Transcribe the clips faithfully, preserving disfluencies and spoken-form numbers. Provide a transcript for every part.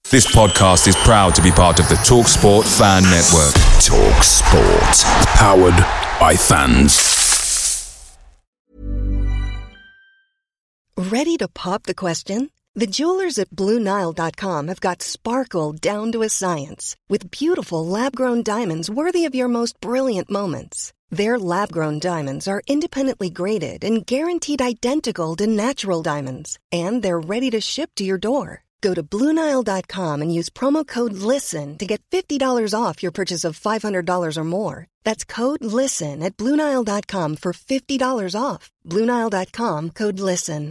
This podcast is proud to be part of the TalkSport Fan Network. TalkSport. Powered by fans. Ready to pop the question? The jewelers at Blue Nile dot com have got sparkle down to a science with beautiful lab-grown diamonds worthy of your most brilliant moments. Their lab-grown diamonds are independently graded and guaranteed identical to natural diamonds, and they're ready to ship to your door. Go to Blue Nile dot com and use promo code LISTEN to get fifty dollars off your purchase of five hundred dollars or more. That's code LISTEN at Blue Nile dot com for fifty dollars off. Blue Nile dot com, code LISTEN.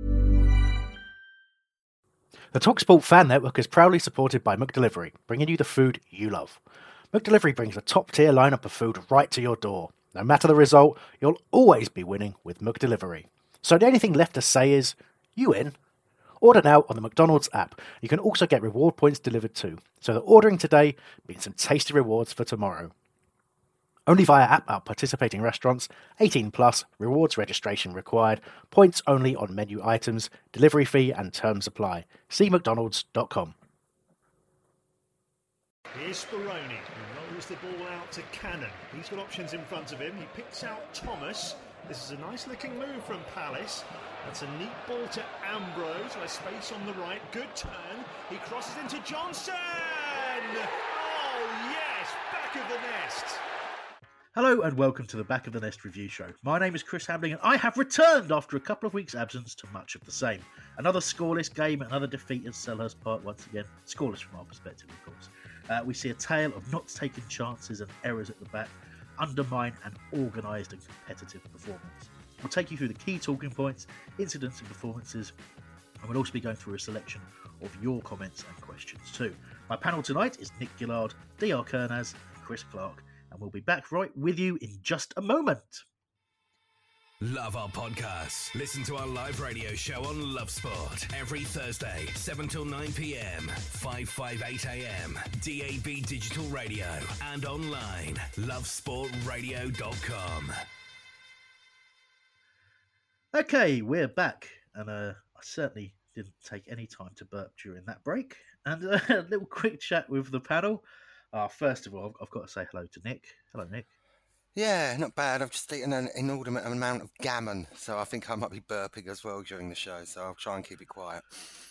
The TalkSport Fan Network is proudly supported by McDelivery, bringing you the food you love. McDelivery brings a top-tier lineup of food right to your door. No matter the result, you'll always be winning with McDelivery. So the only thing left to say is, you in? Order now on the McDonald's app. You can also get reward points delivered too, so that ordering today means some tasty rewards for tomorrow. Only via app at participating restaurants, eighteen plus, rewards registration required, points only on menu items, delivery fee and terms apply. See mcdonalds dot com. Here's Speroni, who rolls the ball out to Cannon. He's got options in front of him. He picks out Thomas. This is a nice looking move from Palace. That's a neat ball to Ambrose, with space on the right. Good turn. He crosses into Johnson. Oh yes, back of the nest. Hello and welcome to the Back of the Nest review show. My name is Chris Hambling and I have returned after a couple of weeks' absence to much of the same. Another scoreless game, another defeat at Selhurst Park once again. Scoreless from our perspective, of course. Uh, we see a tale of not taking chances and errors at the back, undermine an organised and competitive performance. We'll take you through the key talking points, incidents and performances, and we'll also be going through a selection of your comments and questions too. My panel tonight is Nick Gillard, D R Kernaz, Chris Clark, and we'll be back right with you in just a moment. Love our podcasts. Listen to our live radio show on Love Sport every Thursday, seven till nine p.m, five fifty-eight a.m, D A B Digital Radio, and online, love sport radio dot com. Okay, we're back, and uh, I certainly didn't take any time to burp during that break. And uh, a little quick chat with the panel. Uh, first of all, I've, I've got to say hello to Nick. Hello, Nick. Yeah, not bad. I've just eaten an inordinate amount of gammon, so I think I might be burping as well during the show, so I'll try and keep it quiet.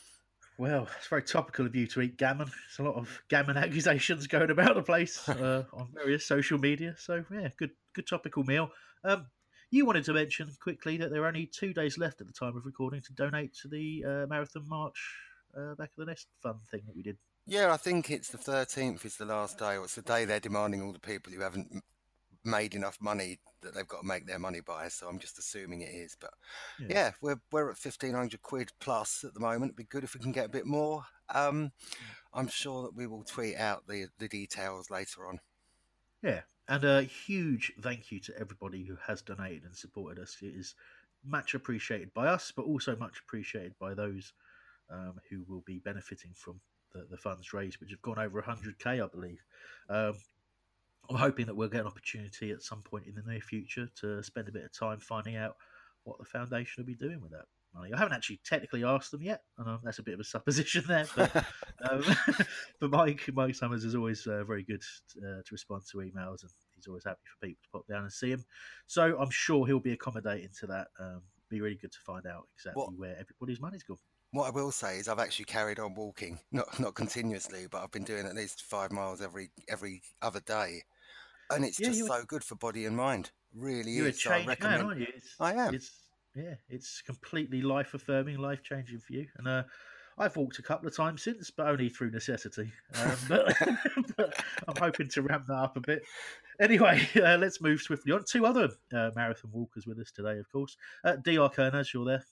Well, it's very topical of you to eat gammon. There's a lot of gammon accusations going about the place uh, on various social media, so yeah, good good topical meal. Um, you wanted to mention quickly that there are only two days left at the time of recording to donate to the uh, Marathon March uh, Back of the Nest fun thing that we did. Yeah, I think it's the thirteenth is the last day, or it's the day they're demanding all the people who haven't made enough money that they've got to make their money by, so I'm just assuming it is. But yeah, yeah we're we're at fifteen hundred quid plus at the moment. It'd be good if we can get a bit more. Um, I'm sure that we will tweet out the, the details later on. Yeah, and a huge thank you to everybody who has donated and supported us. It is much appreciated by us, but also much appreciated by those um, who will be benefiting from the, the funds raised, which have gone over one hundred k, I believe. Um, I'm hoping that we'll get an opportunity at some point in the near future to spend a bit of time finding out what the foundation will be doing with that money. I haven't actually technically asked them yet, and um, that's a bit of a supposition there. But, um, but Mike, Mike Summers is always uh, very good uh, to respond to emails, and he's always happy for people to pop down and see him. So I'm sure he'll be accommodating to that. Um, be really good to find out exactly what, where everybody's money's gone. What I will say is I've actually carried on walking, not not continuously, but I've been doing at least five miles every every other day. And it's yeah, just so good for body and mind. Really you're is. You're a changed man, aren't you? It's, I am. It's, yeah, it's completely life-affirming, life-changing for you. And uh, I've walked a couple of times since, but only through necessity. Um, but, but I'm hoping to ramp that up a bit. Anyway, uh, let's move swiftly on. Two other uh, marathon walkers with us today, of course. Uh, D R Kernaz, you're there.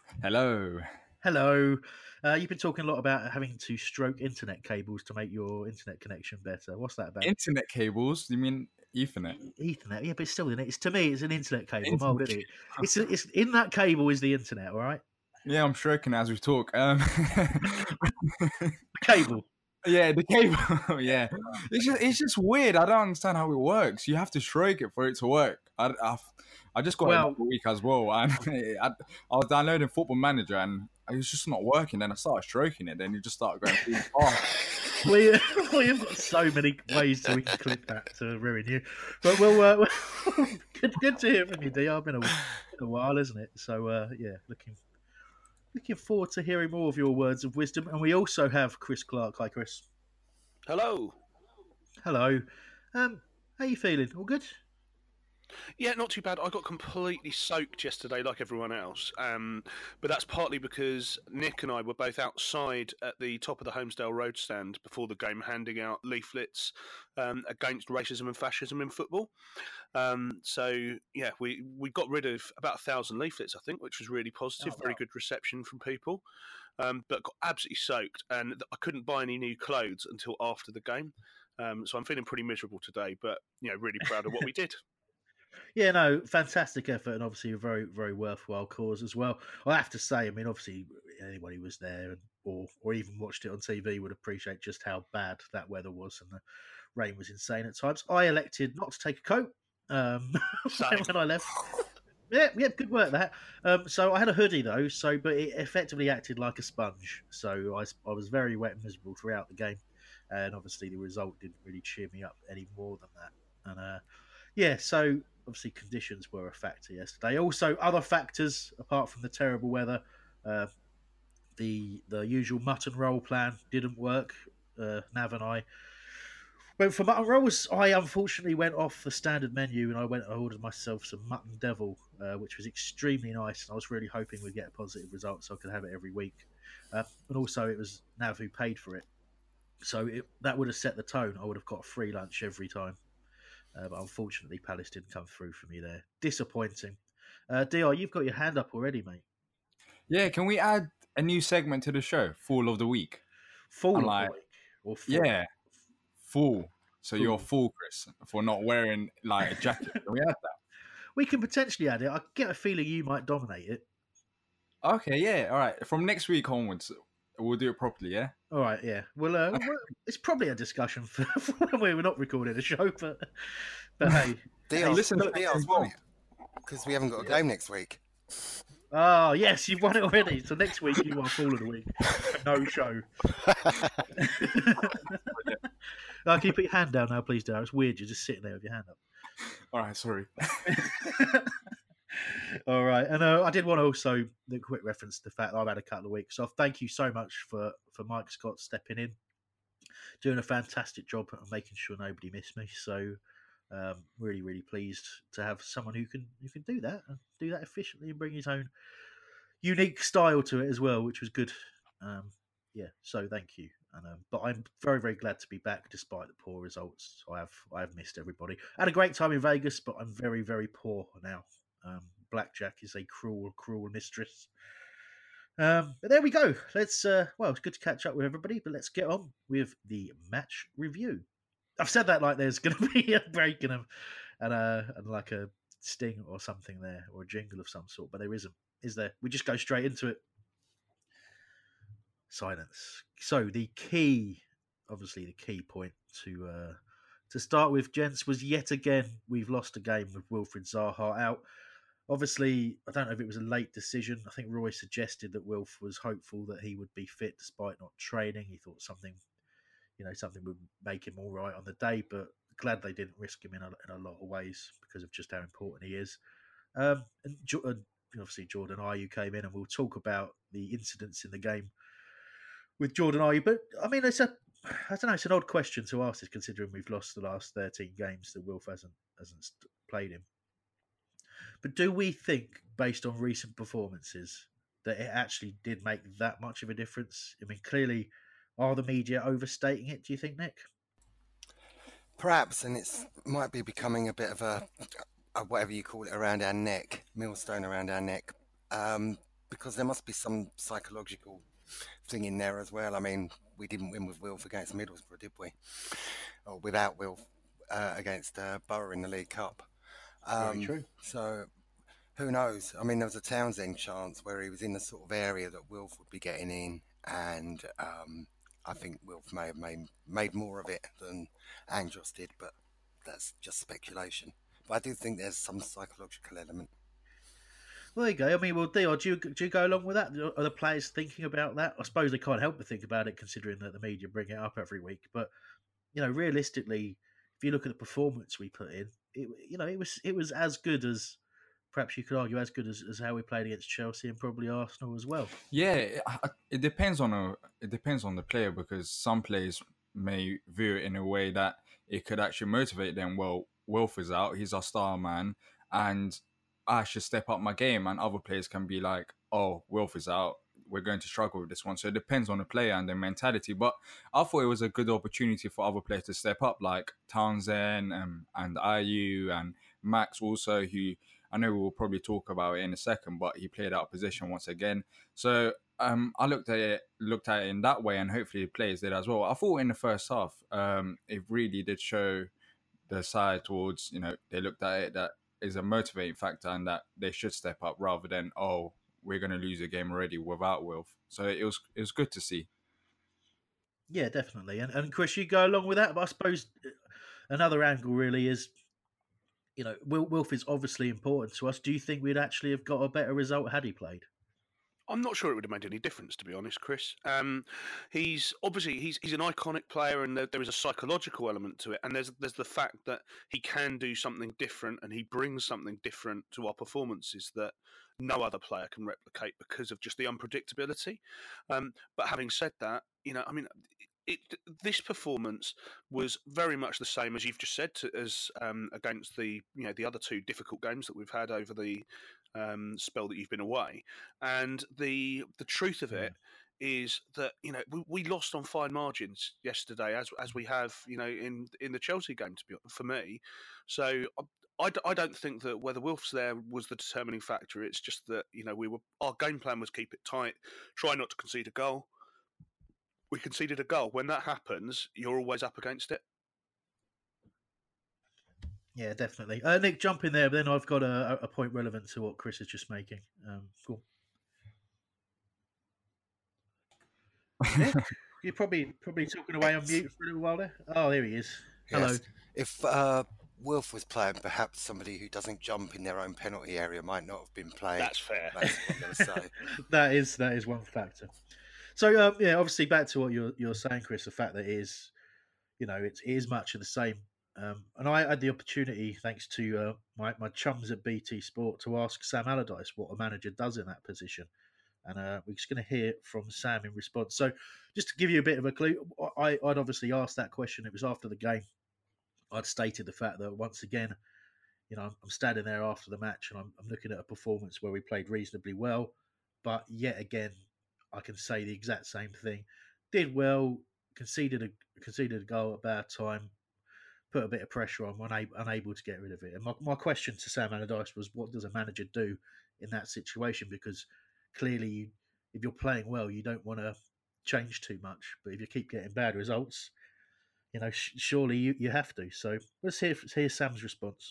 Hello. Hello. Uh, you've been talking a lot about having to stroke internet cables to make your internet connection better. What's that about? Internet cables? You mean Ethernet? Ethernet, yeah, but it's still in it. It's to me, it's an internet cable. Internet. Mold, isn't it? It's, it's in that cable is the internet. All right. Yeah, I'm stroking as we talk. Um... cable. Yeah, the cable. Yeah, it's just it's just weird. I don't understand how it works. You have to stroke it for it to work. I I, I just got well, it a week as well, and I, I was downloading Football Manager, and it was just not working. Then I started stroking it. Then you just started going too far. we, we've got so many ways that we can clip that to ruin you. But we'll, uh, good, good to hear from you, D. I've been a, been a while, isn't it? So, uh, yeah, looking looking forward to hearing more of your words of wisdom. And we also have Chris Clark. Hi, Chris. Hello. Hello. Um, how you feeling? All good? Yeah, not too bad. I got completely soaked yesterday, like everyone else. Um, but that's partly because Nick and I were both outside at the top of the Holmesdale Road stand before the game, handing out leaflets um, against racism and fascism in football. Um, so yeah, we we got rid of about a thousand leaflets, I think, which was really positive. Oh, wow. Very good reception from people. Um, but got absolutely soaked, and I couldn't buy any new clothes until after the game. Um, so I'm feeling pretty miserable today, but you know, really proud of what we did. Yeah, no, fantastic effort, and obviously a very, very worthwhile cause as well. I have to say, I mean, obviously anybody who was there or or even watched it on T V would appreciate just how bad that weather was, and the rain was insane at times. I elected not to take a coat um, when I left. Yeah, yeah, good work that. Um, so I had a hoodie though, so but it effectively acted like a sponge. So I, I was very wet and miserable throughout the game, and obviously the result didn't really cheer me up any more than that. And uh, yeah, so obviously conditions were a factor yesterday. Also, other factors apart from the terrible weather, uh, the the usual mutton roll plan didn't work. Uh, Nav and I went for mutton rolls. I unfortunately went off the standard menu and I went and ordered myself some mutton devil, uh, which was extremely nice. And I was really hoping we'd get a positive result so I could have it every week. Uh, and also, it was Nav who paid for it, so it, that would have set the tone. I would have got a free lunch every time. Uh, but unfortunately, Palace didn't come through for me there. Disappointing. Uh, D R, you've got your hand up already, mate. Yeah, can we add a new segment to the show? Fool of the week. Fool I'm of like, the week? Or fool? Yeah, fool. So Fool. you're a fool, Chris, for not wearing like a jacket. Can we add that? We can potentially add it. I get a feeling you might dominate it. Okay, yeah, all right. From next week onwards, we'll do it properly, yeah? All right, yeah. Well, uh, well it's probably a discussion for, for when we're not recording a show, but but hey, Diaz, listen, Diaz won it because we haven't got a game next week. Oh yes, you've won it already. So next week you are Fool of the Week. No show. uh, can you put your hand down now, please, Darren? It's weird. You're just sitting there with your hand up. All right, sorry. All right, and uh, I did want to also do a quick reference to the fact that I've had a couple of weeks off. Thank you so much for, for Mike Scott stepping in, doing a fantastic job and making sure nobody missed me. So, um, really, really pleased to have someone who can who can do that and do that efficiently and bring his own unique style to it as well, which was good. Um, yeah, so thank you. And, um, but I'm very, very glad to be back despite the poor results. I have I have missed everybody. I had a great time in Vegas, but I'm very, very poor now. Um, blackjack is a cruel, cruel mistress. Um, but there we go. Let's. Uh, well, it's good to catch up with everybody, but let's get on with the match review. I've said that like there's going to be a break and a, and a and like a sting or something there, or a jingle of some sort, but there isn't, is there? We just go straight into it. Silence. So the key, obviously the key point to uh, to start with, gents, was yet again we've lost a game with Wilfried Zaha out. Obviously, I don't know if it was a late decision. I think Roy suggested that Wilf was hopeful that he would be fit despite not training. He thought something, you know, something would make him all right on the day, but glad they didn't risk him in a, in a lot of ways because of just how important he is. Um, and, and obviously Jordan Ayew came in, and we'll talk about the incidents in the game with Jordan Ayew. But I mean, it's a, I don't know, it's an odd question to ask this, considering we've lost the last thirteen games that Wilf hasn't hasn't played in. But do we think, based on recent performances, that it actually did make that much of a difference? I mean, clearly, are the media overstating it, do you think, Nick? Perhaps, and it might be becoming a bit of a, a, whatever you call it, around our neck, millstone around our neck, um, because there must be some psychological thing in there as well. I mean, we didn't win with Wilf against Middlesbrough, did we? Or without Wilf uh, against uh, Borough in the League Cup. Um, Very true. So, who knows? I mean, there was a Townsend chance where he was in the sort of area that Wilf would be getting in, and um, I think Wilf may have made, made more of it than Andros did, but that's just speculation. But I do think there's some psychological element. Well, there you go. I mean, well, Dior, do you, do you go along with that? Are the players thinking about that? I suppose they can't help but think about it, considering that the media bring it up every week. But you know, realistically, if you look at the performance we put in, it, you know, it was it was as good as, perhaps you could argue, as good as, as how we played against Chelsea and probably Arsenal as well. Yeah, it, it depends on a it depends on the player, because some players may view it in a way that it could actually motivate them. Well, Wilf is out; he's our star man, and I should step up my game. And other players can be like, "Oh, Wilf is out; we're going to struggle with this one." So it depends on the player and their mentality. But I thought it was a good opportunity for other players to step up, like Townsend um, and Ayew and Max also, who I know we'll probably talk about it in a second, but he played out of position once again. So um, I looked at it, looked at it in that way, and hopefully the players did as well. I thought in the first half, um, it really did show the side towards, you know, they looked at it that is a motivating factor and that they should step up rather than, oh, we're going to lose a game already without Wilf. So it was it was good to see. Yeah, definitely. And, and Chris, you go along with that, but I suppose another angle really is, you know, Wilf is obviously important to us. Do you think we'd actually have got a better result had he played? I'm not sure it would have made any difference, to be honest, Chris. Um, he's obviously he's he's an iconic player, and there, there is a psychological element to it. And there's there's the fact that he can do something different, and he brings something different to our performances that no other player can replicate because of just the unpredictability. Um, but having said that, you know, I mean, it, this performance was very much the same as you've just said to, as um, against the you know the other two difficult games that we've had over the um, spell that you've been away. And the the truth of it is that you know we, we lost on fine margins yesterday, as as we have you know in in the Chelsea game. To be for me, so. I, I don't think that whether Wilf's there was the determining factor. It's just that you know we were our game plan was keep it tight, try not to concede a goal. We conceded a goal. When that happens, you're always up against it. Yeah, definitely. Uh, Nick, jump in there, but then I've got a, a point relevant to what Chris is just making. Um, cool. Nick, you're probably probably talking away on mute for a little while there. Oh, there he is. Hello. Yes. If uh, Wilf was playing, perhaps somebody who doesn't jump in their own penalty area might not have been playing. That's fair. That's what I'm going to say. that is that is one factor. So uh, yeah, obviously back to what you're you're saying, Chris. The fact that it is, you know, it is much of the same. Um, and I had the opportunity, thanks to uh, my my chums at B T Sport, to ask Sam Allardyce what a manager does in that position. And uh, we're just going to hear from Sam in response. So just to give you a bit of a clue, I, I'd obviously asked that question. It was after the game. I'd stated the fact that once again, you know, I'm, I'm standing there after the match and I'm, I'm looking at a performance where we played reasonably well. But yet again, I can say the exact same thing. Did well, conceded a conceded a goal at bad time, put a bit of pressure on, unable, unable to get rid of it. And my, my question to Sam Allardyce was, what does a manager do in that situation? Because clearly, you, if you're playing well, you don't want to change too much. But if you keep getting bad results, you know, sh- surely you, you have to. So let's hear, hear Sam's response.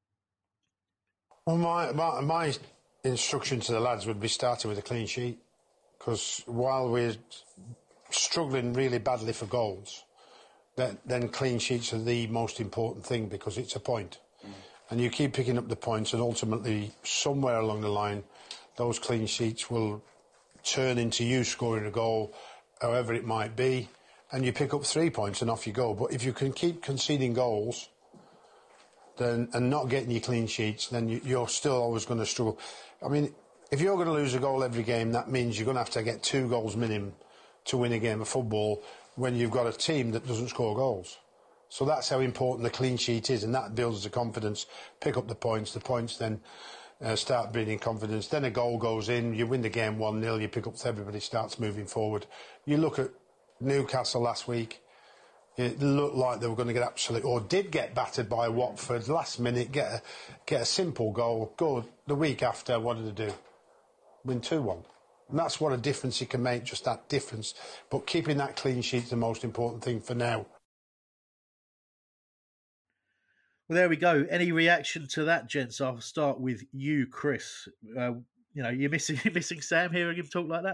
Well, my, my my instruction to the lads would be starting with a clean sheet, because while we're struggling really badly for goals, then, then clean sheets are the most important thing, because it's a point. Mm. And you keep picking up the points, and ultimately, somewhere along the line, those clean sheets will turn into you scoring a goal, however it might be, and you pick up three points and off you go. But if you can keep conceding goals then and not getting your clean sheets, then you, you're still always going to struggle. I mean, if you're going to lose a goal every game, that means you're going to have to get two goals minimum to win a game of football when you've got a team that doesn't score goals. So that's how important the clean sheet is, and that builds the confidence. Pick up the points, the points then uh, start breeding confidence. Then a goal goes in, you win the game one nil, you pick up, everybody starts moving forward. You look at Newcastle last week, it looked like they were going to get absolutely, or did get battered by Watford last minute, get a, get a simple goal. Go the week after, what did they do? Win two one. And that's what a difference you can make, just that difference. But keeping that clean sheet is the most important thing for now. Well, there we go. Any reaction to that, gents? I'll start with you, Chris. Uh, you know, you're missing you're missing Sam hearing him talk like that.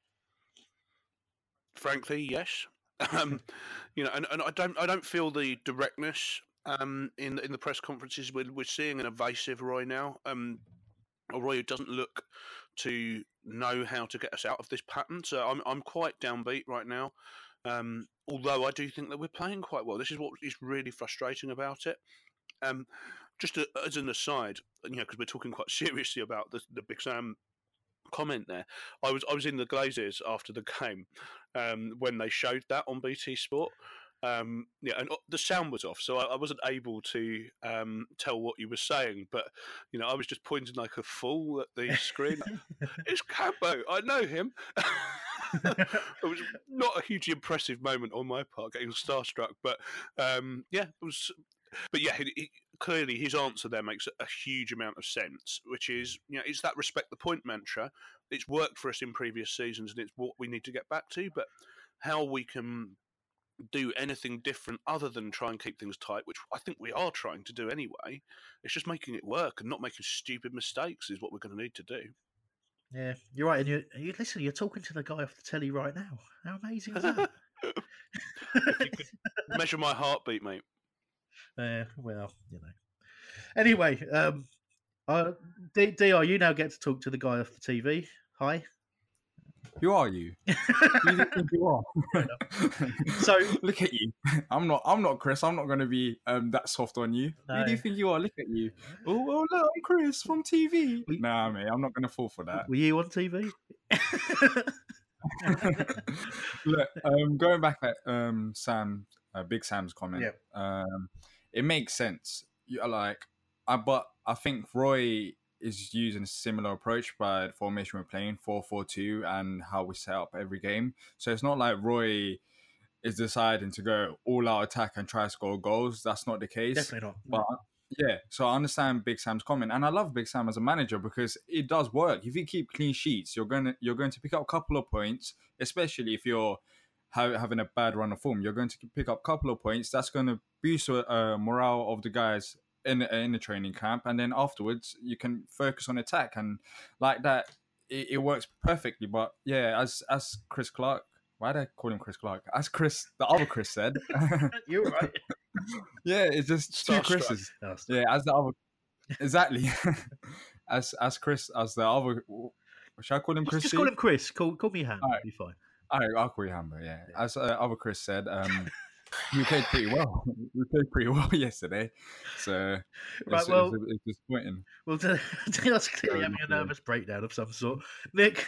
Frankly, yes. Um, you know, and, and I don't I don't feel the directness um, in in the press conferences. We're we're seeing an evasive right now. Um, a Roy who doesn't look to know how to get us out of this pattern. So I'm I'm quite downbeat right now. Um, although I do think that we're playing quite well. This is what is really frustrating about it. Um, just to, as an aside, you know, because we're talking quite seriously about the, the Big Sam comment there. I was I was in the Glazers after the game um, when they showed that on B T Sport. Um, yeah, and the sound was off, so I, I wasn't able to um, tell what you were saying. But you know, I was just pointing like a fool at the screen. It's Cambo, I know him. It was not a hugely impressive moment on my part, getting starstruck. But um, yeah, it was. But yeah, it, it, clearly his answer there makes a huge amount of sense, which is, you know, it's that respect the point mantra. It's worked for us in previous seasons, and it's what we need to get back to. But how we can do anything different other than try and keep things tight, which I think we are trying to do anyway, it's just making it work and not making stupid mistakes is what we're going to need to do. Yeah, you're right. And you, you listen, you're talking to the guy off the telly right now. How amazing is that? If you could measure my heartbeat, mate. Uh, well, you know. Anyway, um, uh, D- Dr, you now get to talk to the guy off the T V. Hi. Who are you? Who do you think you are? So look at you. I'm not. I'm not Chris. I'm not going to be um, that soft on you. No. Who do you think you are? Look at you. Oh, oh look, I'm Chris from T V. We, nah, mate. I'm not going to fall for that. Were you on T V? Look, um, going back at um, Sam, uh, Big Sam's comment. Yep. Um, it makes sense. You're like, I but I think Roy is using a similar approach, but formation we're playing four four two and how we set up every game. So it's not like Roy is deciding to go all out attack and try to score goals. That's not the case. Definitely not. But yeah, so I understand Big Sam's comment, and I love Big Sam as a manager because it does work. If you keep clean sheets, you're going to you're going to pick up a couple of points, especially if you're ha- having a bad run of form. You're going to pick up a couple of points. That's going to boost the uh, morale of the guys in in the training camp, and then afterwards you can focus on attack, and like that it, it works perfectly. But yeah, as as Chris Clark, why did I call him Chris Clark? As Chris, the other Chris said, you're right. Yeah, it's just two Chris's. No, yeah, as the other, exactly. as as Chris, as the other. Should I call him Chris? Just call him Chris. Call call me Ham. All right. Be fine. All right, I'll call you Hamber. Yeah, yeah. As uh, other Chris said, um, we played pretty well. We played pretty well yesterday, so it's, right. Well, it's, it's disappointing. Well, Dale's clearly having a nervous breakdown of some sort. Nick,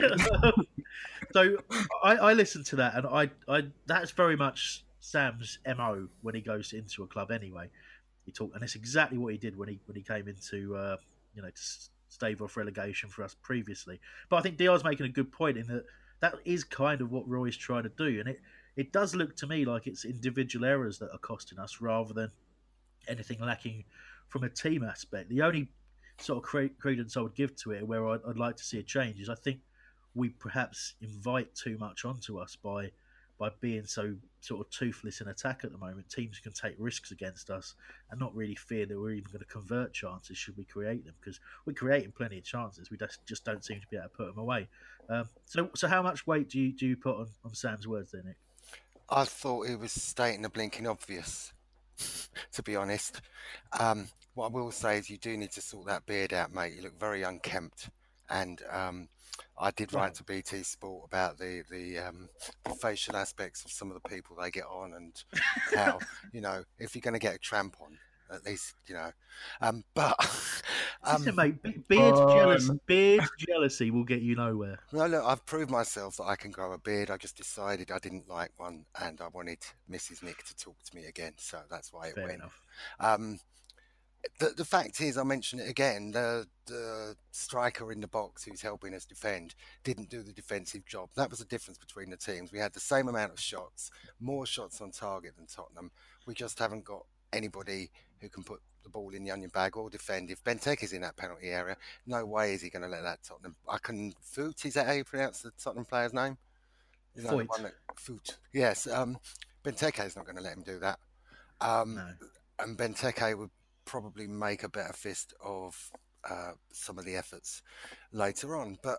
so I, I listened to that, and I, I that's very much Sam's M O when he goes into a club. Anyway, he talked, and it's exactly what he did when he when he came into uh, you know to stave off relegation for us previously. But I think Dio's making a good point in that that is kind of what Roy's trying to do, and it. It does look to me like it's individual errors that are costing us rather than anything lacking from a team aspect. The only sort of cre- credence I would give to it, where I'd, I'd like to see a change, is I think we perhaps invite too much onto us by by being so sort of toothless in attack at the moment. Teams can take risks against us and not really fear that we're even going to convert chances should we create them, because we're creating plenty of chances. We just, just don't seem to be able to put them away. Um, so, so how much weight do you do you put on, on Sam's words there, Nick? I thought he was stating the blinking obvious, to be honest. Um, what I will say is you do need to sort that beard out, mate. You look very unkempt. And um, I did write to B T Sport about the, the, um, the facial aspects of some of the people they get on, and how, you know, if you're going to get a tramp on, at least, you know. Um, but um, Listen, mate, beard um, jealousy, beard jealousy will get you nowhere. No, look, I've proved myself that I can grow a beard. I just decided I didn't like one, and I wanted Missus Nick to talk to me again, so that's why it Fair went. Enough. Um, the the fact is, I mention it again. The the striker in the box who's helping us defend didn't do the defensive job. That was the difference between the teams. We had the same amount of shots, more shots on target than Tottenham. We just haven't got anybody who can put the ball in the onion bag or defend. If Benteke is in that penalty area, no way is he going to let that Tottenham. I can Foot, is that how you pronounce the Tottenham player's name? Foot. Foot. Yes. Um, Benteke is not going to let him do that. Um, no. And Benteke would probably make a better fist of uh, some of the efforts later on. But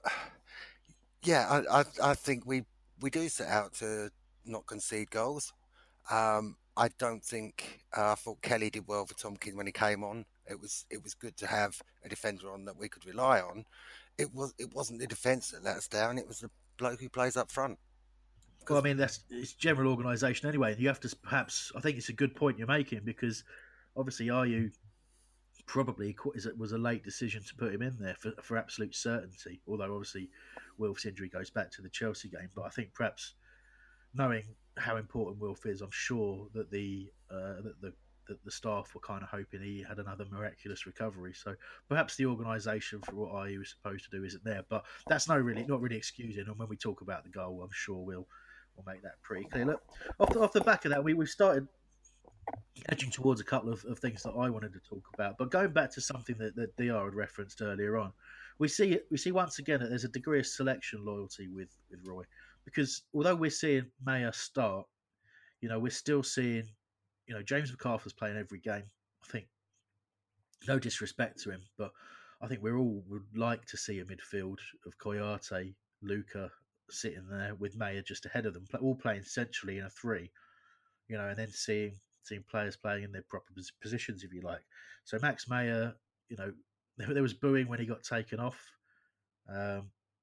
yeah, I, I, I think we we do set out to not concede goals. Um, I don't think uh, I thought Kelly did well for Tompkins when he came on, It was it was good to have a defender on that we could rely on. It was it wasn't the defence that let us down. It was the bloke who plays up front. Well, I mean, that's it's general organisation anyway. And you have to perhaps, I think it's a good point you're making, because obviously Ayew probably was a late decision to put him in there for, for absolute certainty. Although obviously Wilf's injury goes back to the Chelsea game, but I think perhaps knowing how important Wilf is, I'm sure that the uh, that the that the staff were kind of hoping he had another miraculous recovery. So perhaps the organisation for what Ayew was supposed to do isn't there. But that's no really not really excusing. And when we talk about the goal, I'm sure we'll we'll make that pretty clear. Look, off the, off the back of that, we we've started edging towards a couple of, of things that I wanted to talk about. But going back to something that, that D R had referenced earlier on, we see we see once again that there's a degree of selection loyalty with, with Roy. Because although we're seeing Mayer start, you know, we're still seeing, you know, James McArthur's playing every game. I think, no disrespect to him, but I think we all would like to see a midfield of Kouyate, Luca sitting there with Mayer just ahead of them, all playing centrally in a three, you know, and then seeing seeing players playing in their proper positions, if you like. So Max Mayer, you know, there was booing when he got taken off. Um,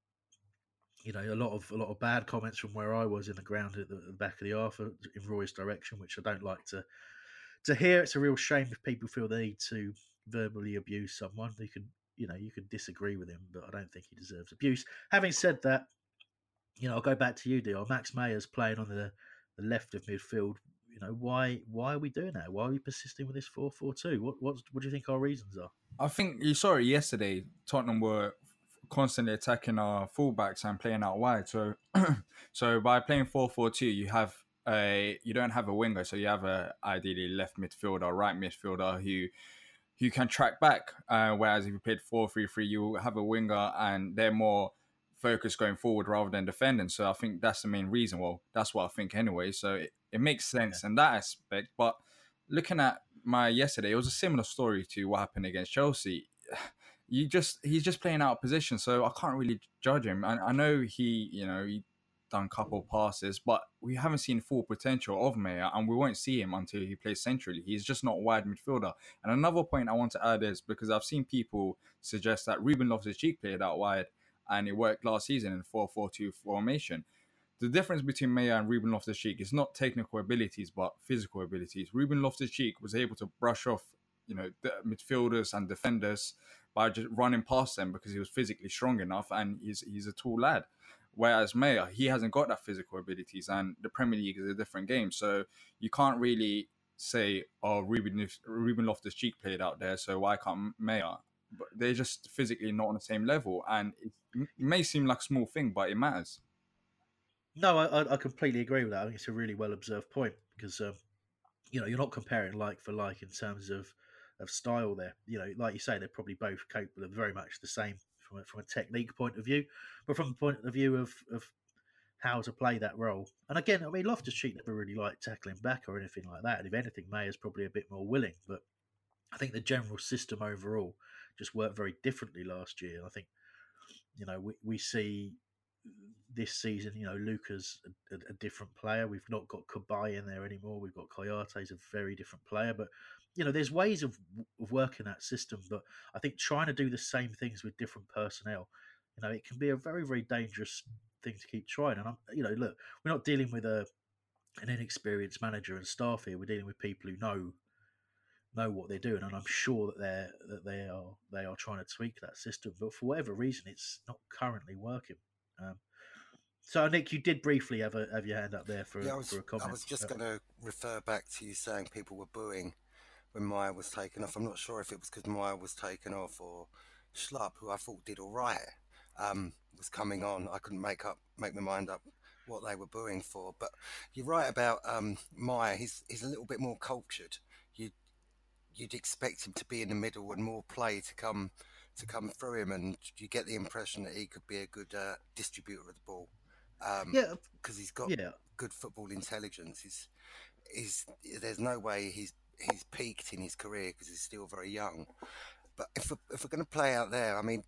you know, a lot of a lot of bad comments from where I was in the ground at the, at the back of the Arthur in Roy's direction, which I don't like to to hear. It's a real shame if people feel they need to verbally abuse someone. You can, you know, you can disagree with him, but I don't think he deserves abuse. Having said that, you know, I'll go back to you, Dion. Max Mayer's playing on the, the left of midfield. You know, why why are we doing that? Why are we persisting with this four four two? What what what do you think our reasons are? I think you saw it yesterday. Tottenham were constantly attacking our fullbacks and playing out wide. So, so by playing four four two, you have a you don't have a winger, so you have a ideally left midfielder, right midfielder who who can track back. Uh, whereas if you played four three three, you have a winger and they're more focused going forward rather than defending. So I think that's the main reason. Well, that's what I think anyway. So it, it makes sense yeah. in that aspect. But looking at my yesterday, it was a similar story to what happened against Chelsea. You just he's just playing out of position, so I can't really judge him. I, I know he, you know, he done a couple of passes, but we haven't seen full potential of Mayer, and we won't see him until he plays centrally. He's just not a wide midfielder. And another point I want to add is because I've seen people suggest that Ruben Loftus-Cheek played out wide, and it worked last season in four four two formation. The difference between Mayer and Ruben Loftus-Cheek is not technical abilities, but physical abilities. Ruben Loftus-Cheek was able to brush off, you know, the midfielders and defenders by just running past them because he was physically strong enough and he's he's a tall lad. Whereas Mayer, he hasn't got that physical abilities, and the Premier League is a different game. So you can't really say, oh, Ruben, Ruben Loftus-Cheek played out there, so why can't Mayer? But they're just physically not on the same level. And it may seem like a small thing, but it matters. No, I, I completely agree with that. I think it's a really well-observed point because, um, you know, you're not comparing like for like in terms of of style there. You know, like you say, they're probably both capable of very much the same from a, from a technique point of view, but from the point of view of, of how to play that role. And again, I mean, Loftus-Cheek never really liked tackling back or anything like that. And if anything, Mayer's probably a bit more willing. But I think the general system overall just worked very differently last year. And I think, you know, we, we see this season, you know, Luca's a, a different player. We've not got Cabaye in there anymore. We've got Koyate's a very different player. But you know, there's ways of, of working that system, but I think trying to do the same things with different personnel, you know, it can be a very, very dangerous thing to keep trying. And I'm, you know, look, we're not dealing with a an inexperienced manager and staff here. We're dealing with people who know know what they're doing, and I'm sure that they're that they are they are trying to tweak that system. But for whatever reason, it's not currently working. Um, so, Nick, you did briefly have a have your hand up there for, yeah, I was, for a comment. I was just going to refer back to you saying people were booing when Mayer was taken off. I'm not sure if it was because Mayer was taken off or Schlupp, who I thought did all right, um, was coming on. I couldn't make up, make my mind up what they were booing for. But you're right about um, Mayer. He's he's a little bit more cultured. You you'd expect him to be in the middle and more play to come to come through him, and you get the impression that he could be a good uh, distributor of the ball. Um, yeah, because he's got yeah. good football intelligence. He's he's there's no way he's he's peaked in his career because he's still very young. But if we're, if we're going to play out there, I mean,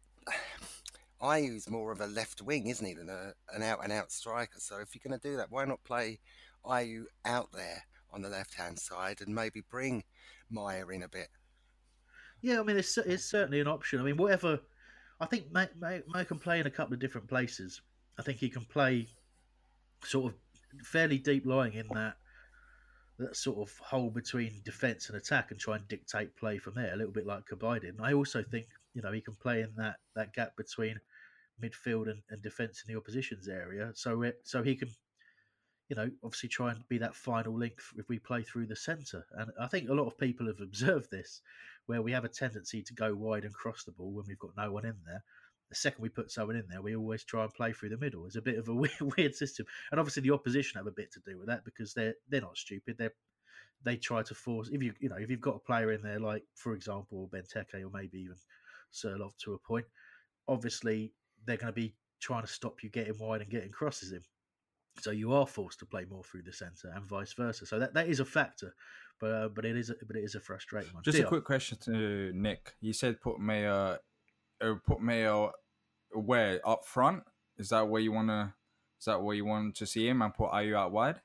Ayew's more of a left wing, isn't he, than a, an out-and-out striker. So if you're going to do that, why not play Ayew out there on the left-hand side and maybe bring Mayer in a bit? Yeah, I mean, it's it's certainly an option. I mean, whatever. I think May, May, May can play in a couple of different places. I think he can play sort of fairly deep lying in that that sort of hole between defence and attack and try and dictate play from there, a little bit like Kabay did. And I also think, you know, he can play in that, that gap between midfield and, and defence in the opposition's area. So it, so he can, you know, obviously try and be that final link if we play through the centre. And I think a lot of people have observed this, where we have a tendency to go wide and cross the ball when we've got no one in there. The second we put someone in there, we always try and play through the middle. It's a bit of a weird, weird system, and obviously the opposition have a bit to do with that because they're they're not stupid. They they try to force if you you know if you've got a player in there like, for example, Benteke or maybe even Surlov to a point. Obviously, they're going to be trying to stop you getting wide and getting crosses in. So you are forced to play more through the centre and vice versa. So that, that is a factor, but uh, but it is a, but it is a frustrating one. Just Dion. a quick question to Nick. You said put Mayo, uh, put Mayo where up front. Is that where you want to? Is that where you want to see him and put Ayew out wide?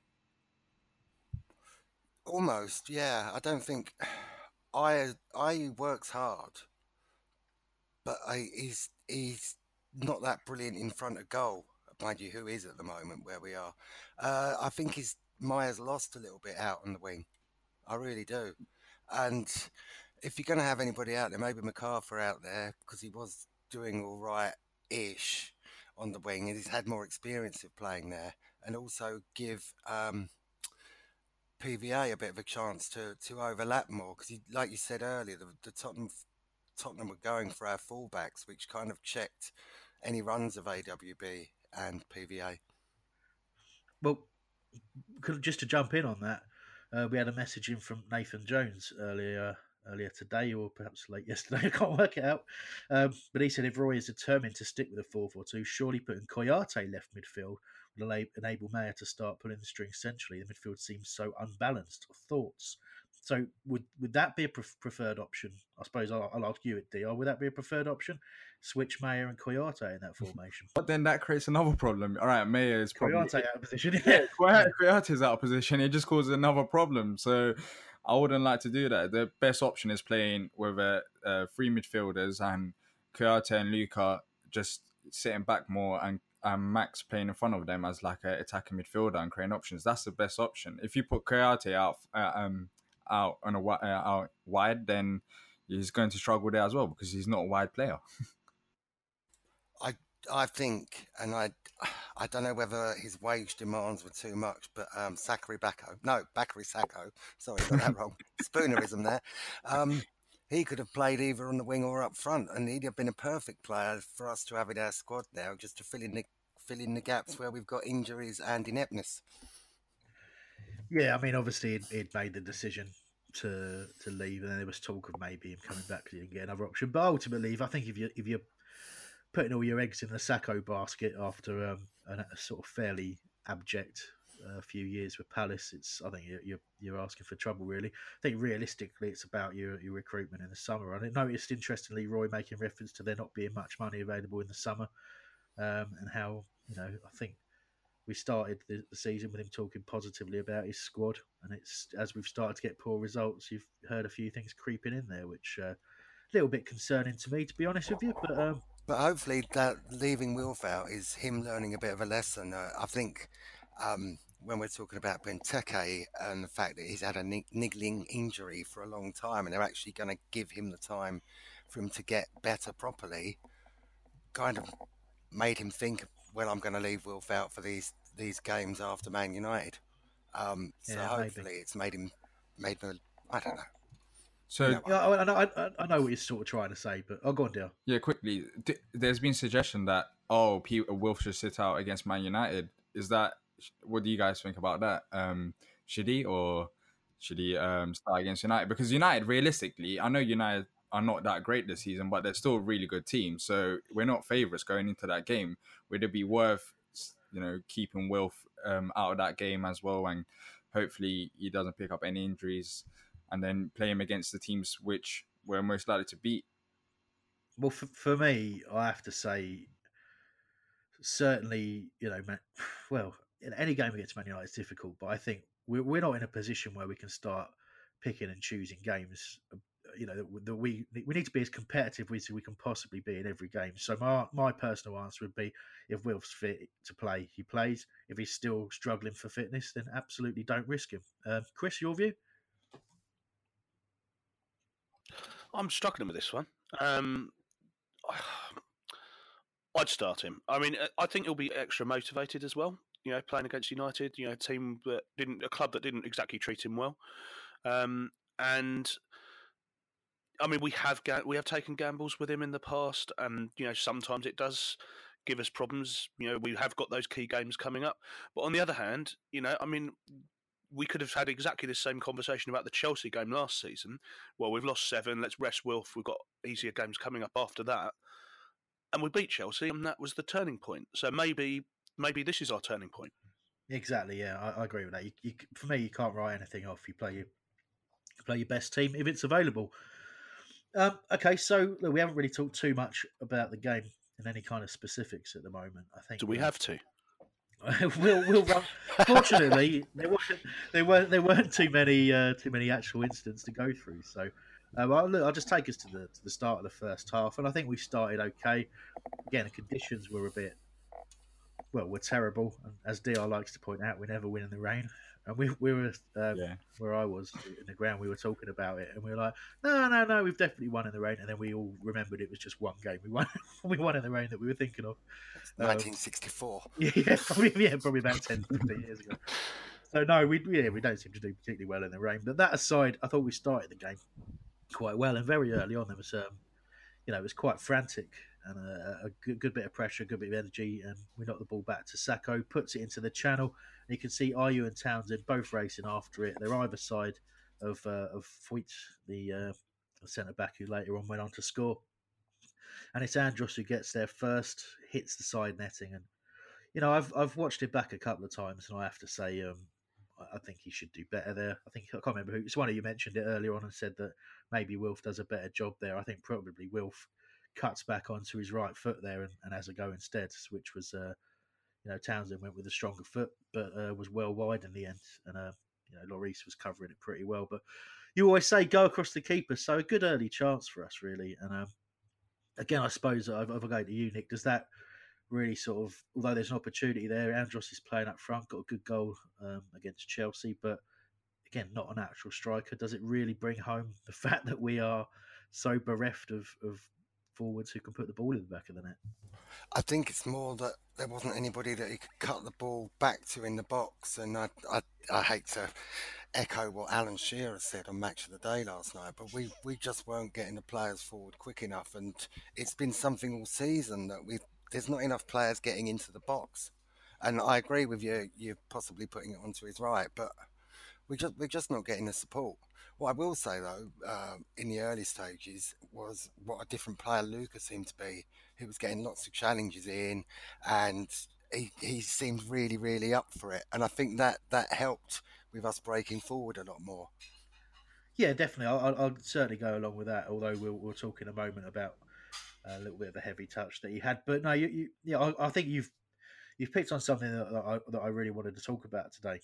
Almost, yeah. I don't think I I works hard, but I, he's he's not that brilliant in front of goal. Mind you, who is at the moment where we are? Uh, I think he's Maya's lost a little bit out on the wing. I really do. And if you're going to have anybody out there, maybe MacArthur out there, because he was doing all right-ish on the wing, and he's had more experience of playing there, and also give um, P V A a bit of a chance to, to overlap more, because like you said earlier, the, the Tottenham Tottenham were going for our fullbacks, which kind of checked any runs of A W B and P V A. Well, just to jump in on that, uh, we had a message in from Nathan Jones earlier earlier today, or perhaps late yesterday. I can't work it out. Um, but he said if Roy is determined to stick with a four four two, surely putting Kouyate left midfield will enable Mayer to start pulling the strings centrally. The midfield seems so unbalanced. Thoughts? So would would that be a pre- preferred option? I suppose I'll, I'll ask you it, D R. Would that be a preferred option? Switch Mayer and Kouyate in that formation. But then that creates another problem. All right, Mayer is probably Kouyate out of position. Yeah, Kouyate is out of position. It just causes another problem. So I wouldn't like to do that. The best option is playing with uh, uh, three midfielders and Kouyate and Luka just sitting back more and um, Max playing in front of them as like an attacking midfielder and creating options. That's the best option. If you put Kouyate out, uh, um, out on a uh, out wide, then he's going to struggle there as well because he's not a wide player. I I think, and I I don't know whether his wage demands were too much, but um, Sakari Bako, no, Bakary Sako, sorry, got that wrong, Spoonerism there. Um, he could have played either on the wing or up front, and he'd have been a perfect player for us to have in our squad now, just to fill in the fill in the gaps where we've got injuries and ineptness. Yeah, I mean, obviously he'd, he'd made the decision to to leave, and then there was talk of maybe him coming back because he didn't get another option. But ultimately, I think if you if you're putting all your eggs in the Sacco basket after um, a, a sort of fairly abject uh, few years with Palace, it's I think you're, you're you're asking for trouble really. I think realistically, it's about your your recruitment in the summer. I noticed interestingly Roy making reference to there not being much money available in the summer, um, and how you know I think. We started the, the season with him talking positively about his squad, and it's as we've started to get poor results, you've heard a few things creeping in there, which uh, a little bit concerning to me, to be honest with you. But um, but hopefully that leaving Wilf out is him learning a bit of a lesson. Uh, I think um, when we're talking about Benteke and the fact that he's had a niggling injury for a long time, and they're actually going to give him the time for him to get better properly, kind of made him think, well, I'm going to leave Wilf out for these these games after Man United. Um, so yeah, hopefully maybe. it's made him, made him, I don't know. So you know, yeah, I, know, I, I know what you're sort of trying to say, but I'll go on, Dale. Yeah, quickly. There's been suggestion that, oh, Wilf should sit out against Man United. Is that, what do you guys think about that? Um, should he, or should he um, start against United? Because United, realistically, I know United are not that great this season, but they're still a really good team. So we're not favourites going into that game. Would it be worth, you know, keeping Wilf um, out of that game as well, and hopefully he doesn't pick up any injuries, and then play him against the teams which we're most likely to beat? Well, for, for me, I have to say, certainly, you know, man, well, in any game against Man United is difficult, but I think we're, we're not in a position where we can start picking and choosing games you know, that we we need to be as competitive as we can possibly be in every game. So my my personal answer would be, if Wilf's fit to play, he plays. If he's still struggling for fitness, then absolutely don't risk him. Uh, Chris, your view? I'm struggling with this one. Um, I'd start him. I mean, I think he'll be extra motivated as well. You know, playing against United, you know, a team that didn't, a club that didn't exactly treat him well, um, and I mean, we have ga- we have taken gambles with him in the past, and you know, sometimes it does give us problems. You know, we have got those key games coming up, but on the other hand, you know, I mean, we could have had exactly the same conversation about the Chelsea game last season. Well, we've lost seven. Let's rest Wilf. We've got easier games coming up after that. And we beat Chelsea, and that was the turning point. So maybe maybe this is our turning point. Exactly, yeah, I, I agree with that. You, you, for me, you can't write anything off. You play your, you play your best team if it's available. Um, okay, so look, we haven't really talked too much about the game in any kind of specifics at the moment. I think. Do we have to? we'll we'll run. Fortunately, there weren't there weren't there weren't too many uh, too many actual incidents to go through. So. Um, I'll, look, I'll just take us to the to the start of the first half, and I think we started okay. Again, the conditions were a bit, well, were terrible. And as D R likes to point out, we never win in the rain. And we we were um, yeah. where I was in the ground. We were talking about it, and we were like, no, no, no, we've definitely won in the rain. And then we all remembered it was just one game we won. we won in the rain that we were thinking of. Um, nineteen sixty-four. Yeah, probably, yeah, probably about ten, fifteen years ago. So no, we yeah we don't seem to do particularly well in the rain. But that aside, I thought we started the game quite well, and very early on there was um you know it was quite frantic and a, a good, good bit of pressure, a good bit of energy, and we knocked the ball back to Sacco, puts it into the channel, and you can see Ayew and Townsend both racing after it. They're either side of uh, of Foyt, the uh, centre back who later on went on to score, and it's Andros who gets there first, hits the side netting, and you know I've I've watched it back a couple of times, and I have to say um I think he should do better there. I think I can't remember who. It's one of you mentioned it earlier on and said that maybe Wilf does a better job there. I think probably Wilf cuts back onto his right foot there and, and has a go instead, which was uh, you know Townsend went with a stronger foot, but uh, was well wide in the end, and uh, you know Lloris was covering it pretty well. But you always say go across the keeper, so a good early chance for us really. And um, again, I suppose I've, I've got to you, Nick. Does that really sort of, although there's an opportunity there, Andros is playing up front, got a good goal um, against Chelsea, but again, not an actual striker. Does it really bring home the fact that we are so bereft of, of forwards who can put the ball in the back of the net? I think it's more that there wasn't anybody that he could cut the ball back to in the box, and I I, I hate to echo what Alan Shearer said on Match of the Day last night, but we, we just weren't getting the players forward quick enough, and it's been something all season that we've there's not enough players getting into the box. And I agree with you, you're possibly putting it onto his right, but we just, we're just not getting the support. What I will say, though, uh, in the early stages was what a different player Luca seemed to be. He was getting lots of challenges in, and he, he seemed really, really up for it. And I think that, that helped with us breaking forward a lot more. Yeah, definitely. I'll, I'll certainly go along with that, although we'll, we'll talk in a moment about a little bit of a heavy touch that he had, but no, you, you yeah, I, I think you've you've picked on something that, that I that I really wanted to talk about today,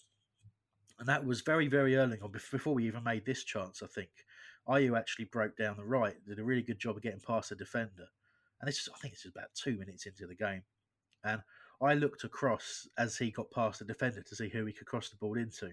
and that was very very early on, before we even made this chance. I think Ayew actually broke down the right, did a really good job of getting past the defender, and this is, I think this is about two minutes into the game, and I looked across as he got past the defender to see who he could cross the ball into,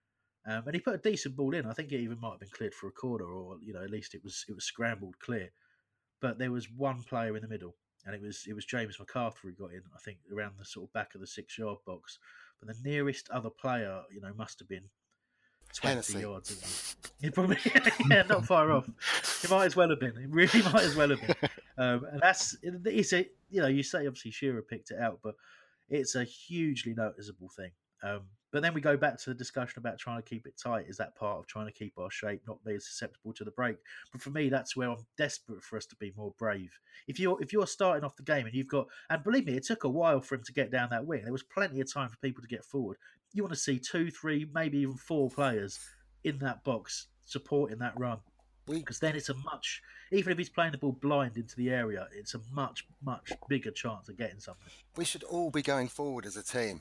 um, and he put a decent ball in. I think it even might have been cleared for a corner, or you know at least it was it was scrambled clear. But there was one player in the middle, and it was it was James McArthur who got in, I think, around the sort of back of the six-yard box. But the nearest other player, you know, must have been twenty Hennessy. yards. He probably, yeah, not far off. It might as well have been. It really might as well have been. Um, and that's it's a you know you say obviously Shearer picked it out, but it's a hugely noticeable thing. Um, but then we go back to the discussion about trying to keep it tight. Is that part of trying to keep our shape, not be susceptible to the break? But for me, that's where I'm desperate for us to be more brave. If you're if you're starting off the game and you've got, and believe me, it took a while for him to get down that wing. There was plenty of time for people to get forward. You want to see two, three, maybe even four players in that box supporting that run. Because then it's a much, even if he's playing the ball blind into the area, it's a much, much bigger chance of getting something. We should all be going forward as a team.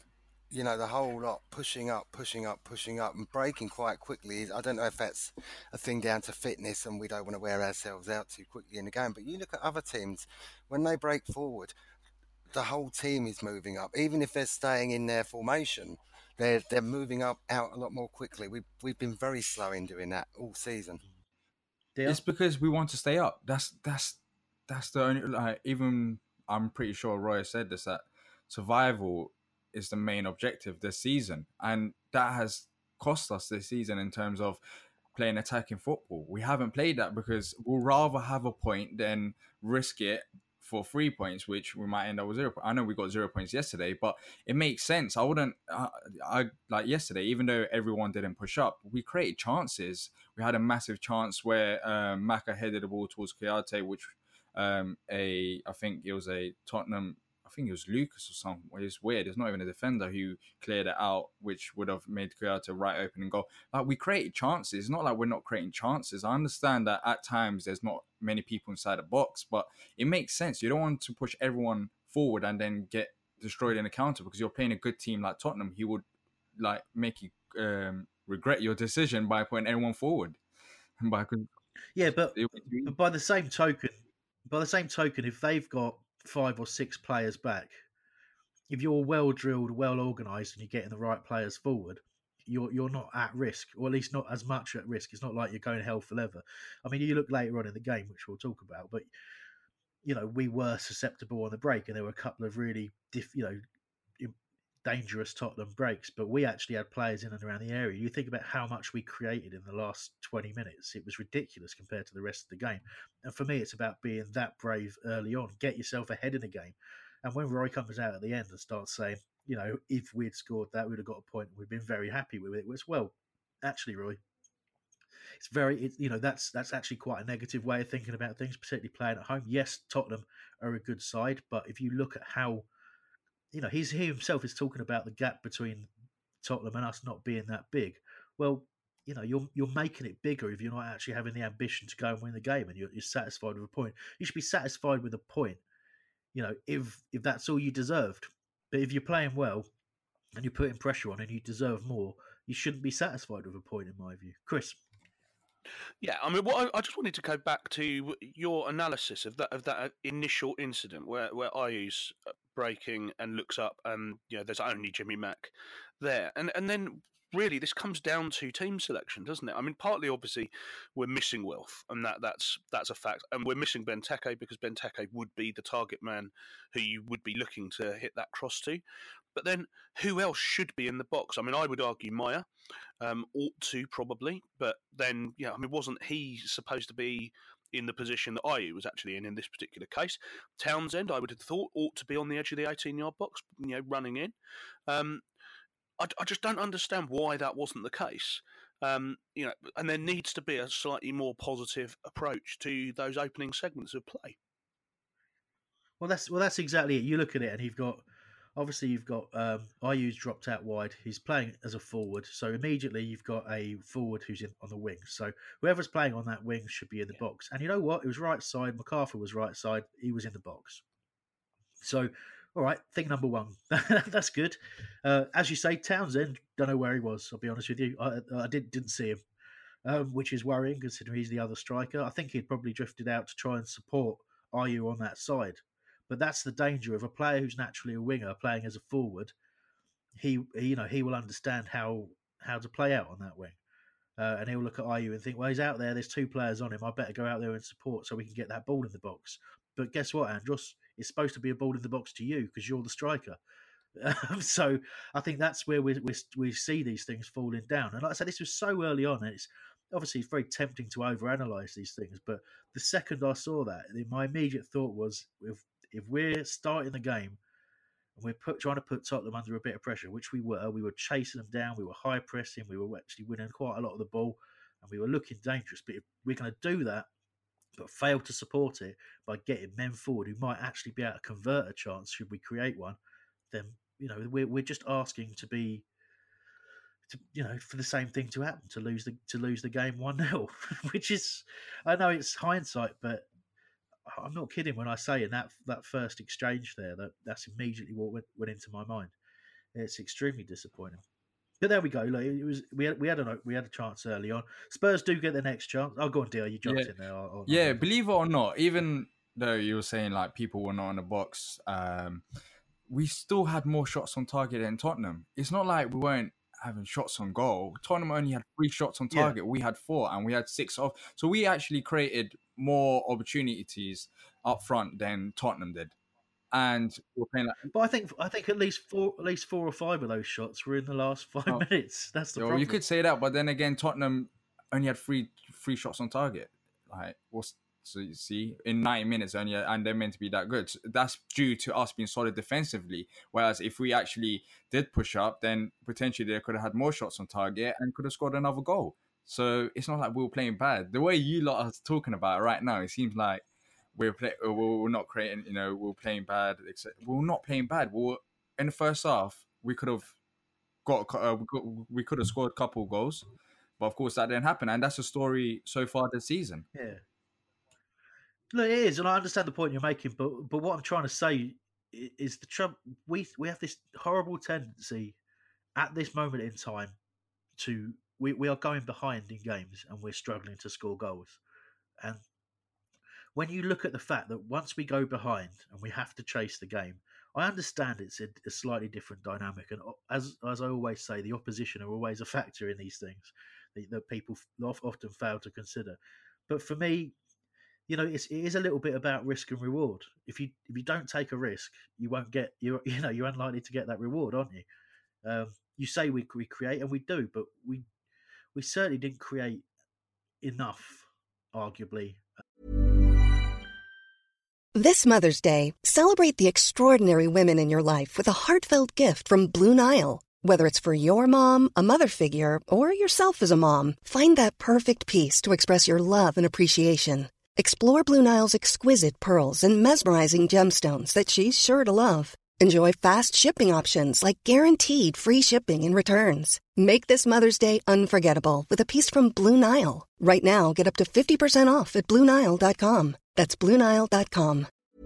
you know, the whole lot pushing up, pushing up, pushing up and breaking quite quickly. I don't know if that's a thing down to fitness and we don't want to wear ourselves out too quickly in the game. But you look at other teams, when they break forward, the whole team is moving up. Even if they're staying in their formation, they're they're moving up out a lot more quickly. We've, we've been very slow in doing that all season. Yeah. It's because we want to stay up. That's that's that's the only, like, even I'm pretty sure Roy said this, that survival is the main objective this season, and that has cost us this season in terms of playing attacking football. We haven't played that because we'll rather have a point than risk it for three points, which we might end up with zero. I know we got zero points yesterday, but it makes sense. I wouldn't, uh, I like yesterday, even though everyone didn't push up, we created chances. We had a massive chance where um, Maka headed the ball towards Kouyaté, which um, a, I think it was a Tottenham, I think it was Lucas or something. It's weird. It's not even a defender who cleared it out, which would have made Kouyaté right open and go. Like, we created chances. It's not like we're not creating chances. I understand that at times there's not many people inside the box, but it makes sense. You don't want to push everyone forward and then get destroyed in a counter because you're playing a good team like Tottenham. He would like make you um, regret your decision by putting everyone forward. by yeah, but, but by the same token, by the same token, if they've got five or six players back, if you're well drilled, well organised, and you're getting the right players forward, you're you're not at risk, or at least not as much at risk. It's not like you're going hell for leather. I mean, you look later on in the game, which we'll talk about, but you know, we were susceptible on the break, and there were a couple of really diff, you know, dangerous Tottenham breaks, but we actually had players in and around the area. You think about how much we created in the last twenty minutes. It was ridiculous compared to the rest of the game. And for me, it's about being that brave early on. Get yourself ahead in the game. And when Roy comes out at the end and starts saying, you know, if we'd scored that, we'd have got a point. We'd been very happy with it. It's, well, actually, Roy, it's very, it, you know, that's that's actually quite a negative way of thinking about things, particularly playing at home. Yes, Tottenham are a good side, but if you look at how, you know, he's he himself is talking about the gap between Tottenham and us not being that big. Well, you know, you're you're making it bigger if you're not actually having the ambition to go and win the game, and you're, you're satisfied with a point. You should be satisfied with a point, you know, if if that's all you deserved. But if you're playing well and you're putting pressure on and you deserve more, you shouldn't be satisfied with a point, in my view. Chris. Yeah, I mean, what I, I just wanted to go back to your analysis of that of that initial incident where where Ayew's breaking and looks up, and you know there's only Jimmy Mack there, and and then really this comes down to team selection, doesn't it? I mean, partly obviously we're missing Wilf, and that that's that's a fact, and we're missing Benteke because Benteke would be the target man who you would be looking to hit that cross to. But then, who else should be in the box? I mean, I would argue Maya um, ought to probably, but then, yeah, I mean, wasn't he supposed to be in the position that Ayew was actually in in this particular case? Townsend, I would have thought, ought to be on the edge of the eighteen-yard box, you know, running in. Um, I, I just don't understand why that wasn't the case. Um, you know, and there needs to be a slightly more positive approach to those opening segments of play. Well, that's well, that's exactly it. You look at it, and you've got. Obviously, you've got um, Ayew's dropped out wide. He's playing as a forward. So immediately you've got a forward who's in, on the wing. So whoever's playing on that wing should be in the yeah. box. And you know what? It was right side. MacArthur was right side. He was in the box. So, all right, thing number one. That's good. Uh, as you say, Townsend, don't know where he was. I'll be honest with you. I, I did, didn't see him, um, which is worrying considering he's the other striker. I think he'd probably drifted out to try and support Ayew on that side. But that's the danger of a player who's naturally a winger playing as a forward. He, he you know, he will understand how how to play out on that wing, uh, and he'll look at Ayew and think, well, he's out there. There's two players on him. I better go out there and support so we can get that ball in the box. But guess what, Andros? It's supposed to be a ball in the box to you because you're the striker. Um, so I think that's where we, we we see these things falling down. And like I said, this was so early on, and it's obviously it's very tempting to overanalyze these things. But the second I saw that, my immediate thought was, if if we're starting the game and we're put, trying to put Tottenham under a bit of pressure, which we were, we were chasing them down, we were high pressing, we were actually winning quite a lot of the ball, and we were looking dangerous. But if we're going to do that, but fail to support it by getting men forward who might actually be able to convert a chance should we create one, then you know we're we're just asking to be, to, you know, for the same thing to happen, to lose the to lose the game one nil, which is, I know it's hindsight, but I'm not kidding when I say in that that first exchange there that that's immediately what went, went into my mind. it's extremely disappointing. But there we go. Like, it was we had we had a we had a chance early on. Spurs do get the next chance. Oh, go on, dear. You jumped yeah. in there. I'll, I'll yeah, believe it or not, even though you were saying like people were not in the box, um, we still had more shots on target than Tottenham. It's not like we weren't having shots on goal. Tottenham only had three shots on target. Yeah. We had four, and we had six off. So we actually created more opportunities up front than Tottenham did. And we're playing like, but I think I think at least four at least four or five of those shots were in the last five oh, minutes. That's the well, problem. You could say that, but then again, Tottenham only had three three shots on target. Like, what's so you see in ninety minutes only, and they're meant to be that good. So that's due to us being solid defensively. Whereas if we actually did push up, then potentially they could have had more shots on target and could have scored another goal. So it's not like we were playing bad. The way you lot are talking about it right now, it seems like we're play, we're not creating. You know, we're playing bad. We're not playing bad. We were, in the first half, we could have got, uh, we, got we could have scored a couple of goals, but of course that didn't happen. And that's the story so far this season. Yeah. No, it is, and I understand the point you're making, but but what I'm trying to say is the trouble. We we have this horrible tendency at this moment in time to we, we are going behind in games and we're struggling to score goals. And when you look at the fact that once we go behind and we have to chase the game, I understand it's a, a slightly different dynamic. And as as I always say, the opposition are always a factor in these things that, that people often fail to consider. But for me, you know, it's, it is a little bit about risk and reward. If you if you don't take a risk, you won't get you you know you're unlikely to get that reward, aren't you? Um, you say we we create, and we do, but we we certainly didn't create enough, arguably. This Mother's Day, celebrate the extraordinary women in your life with a heartfelt gift from Blue Nile. Whether it's for your mom, a mother figure, or yourself as a mom, find that perfect piece to express your love and appreciation. Explore Blue Nile's exquisite pearls and mesmerizing gemstones that she's sure to love. Enjoy fast shipping options like guaranteed free shipping and returns. Make this Mother's Day unforgettable with a piece from Blue Nile. Right now, get up to fifty percent off at Blue Nile dot com. That's Blue Nile dot com.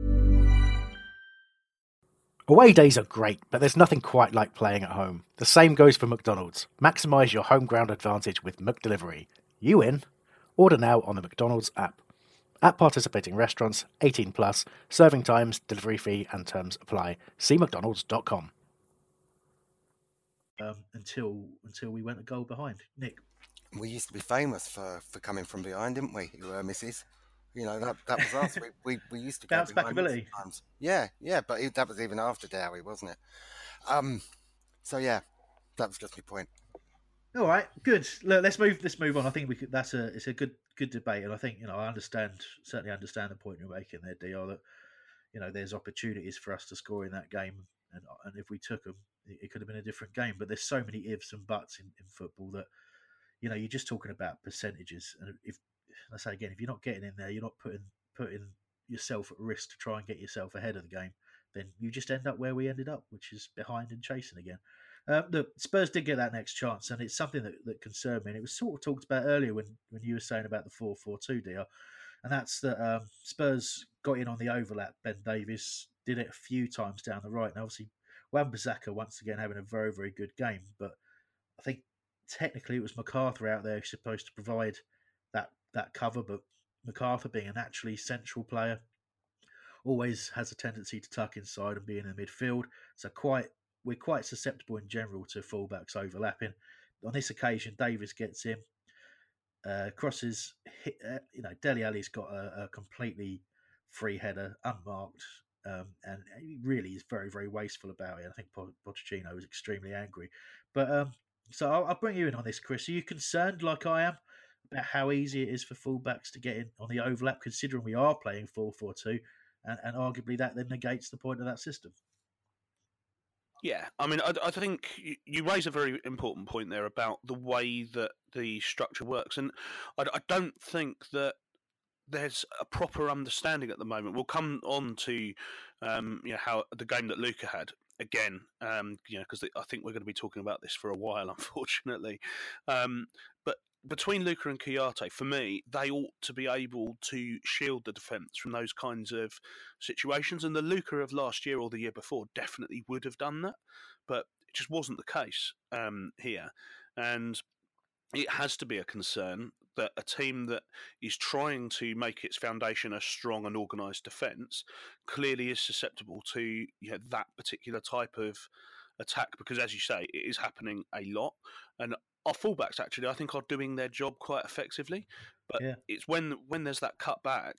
Away days are great, but there's nothing quite like playing at home. The same goes for McDonald's. Maximise your home ground advantage with McDelivery. You in? Order now on the McDonald's app. At participating restaurants, eighteen plus, serving times, delivery fee and terms apply. See mcdonalds dot com. Um, until until we went a goal behind. Nick? We used to be famous for, for coming from behind, didn't we, you uh, missus? You know, that that was us. We we, we used to go bounce back ability. Sometimes. Yeah, yeah, but it, that was even after Dowie, wasn't it? Um, so yeah, that was just my point. All right, good. Look, let's move. Let's move on. I think we could. That's a. It's a good good debate, and I think you know I understand certainly understand the point you're making there, D R. That you know there's opportunities for us to score in that game, and and if we took them, it, it could have been a different game. But there's so many ifs and buts in, in football that you know you're just talking about percentages, and if I say again, if you're not getting in there, you're not putting putting yourself at risk to try and get yourself ahead of the game, then you just end up where we ended up, which is behind and chasing again. Um, the Spurs did get that next chance, and it's something that, that concerned me. And it was sort of talked about earlier when, when you were saying about the four four two deal, and that's that um, Spurs got in on the overlap. Ben Davies did it a few times down the right, and obviously Wan-Bissaka once again having a very very good game. But I think technically it was MacArthur out there who's supposed to provide that that cover, but MacArthur being a naturally central player always has a tendency to tuck inside and be in the midfield. So quite. We're quite susceptible in general to fullbacks overlapping. On this occasion, Davies gets in, uh, crosses. Hit, uh, you know, Dele Alli's got a, a completely free header, unmarked, um, and he really is very, very wasteful about it. I think Pochettino was extremely angry. But um, so I'll, I'll bring you in on this, Chris. Are you concerned, like I am, about how easy it is for fullbacks to get in on the overlap, considering we are playing four four two, and, and arguably that then negates the point of that system? Yeah, I mean, I, I think you, you raise a very important point there about the way that the structure works, and I, I don't think that there's a proper understanding at the moment. We'll come on to um, you know how the game that Luka had again, um, you know, because I think we're going to be talking about this for a while, unfortunately. Um, but between Luka and Kouyaté, for me, they ought to be able to shield the defence from those kinds of situations. And the Luka of last year or the year before definitely would have done that. But It just wasn't the case um, here, and it has to be a concern that a team that is trying to make its foundation a strong and organised defence clearly is susceptible to you know, that particular type of attack, because, as you say, it is happening a lot. And our fullbacks, actually, I think are doing their job quite effectively. But yeah. it's when when there's that cut back,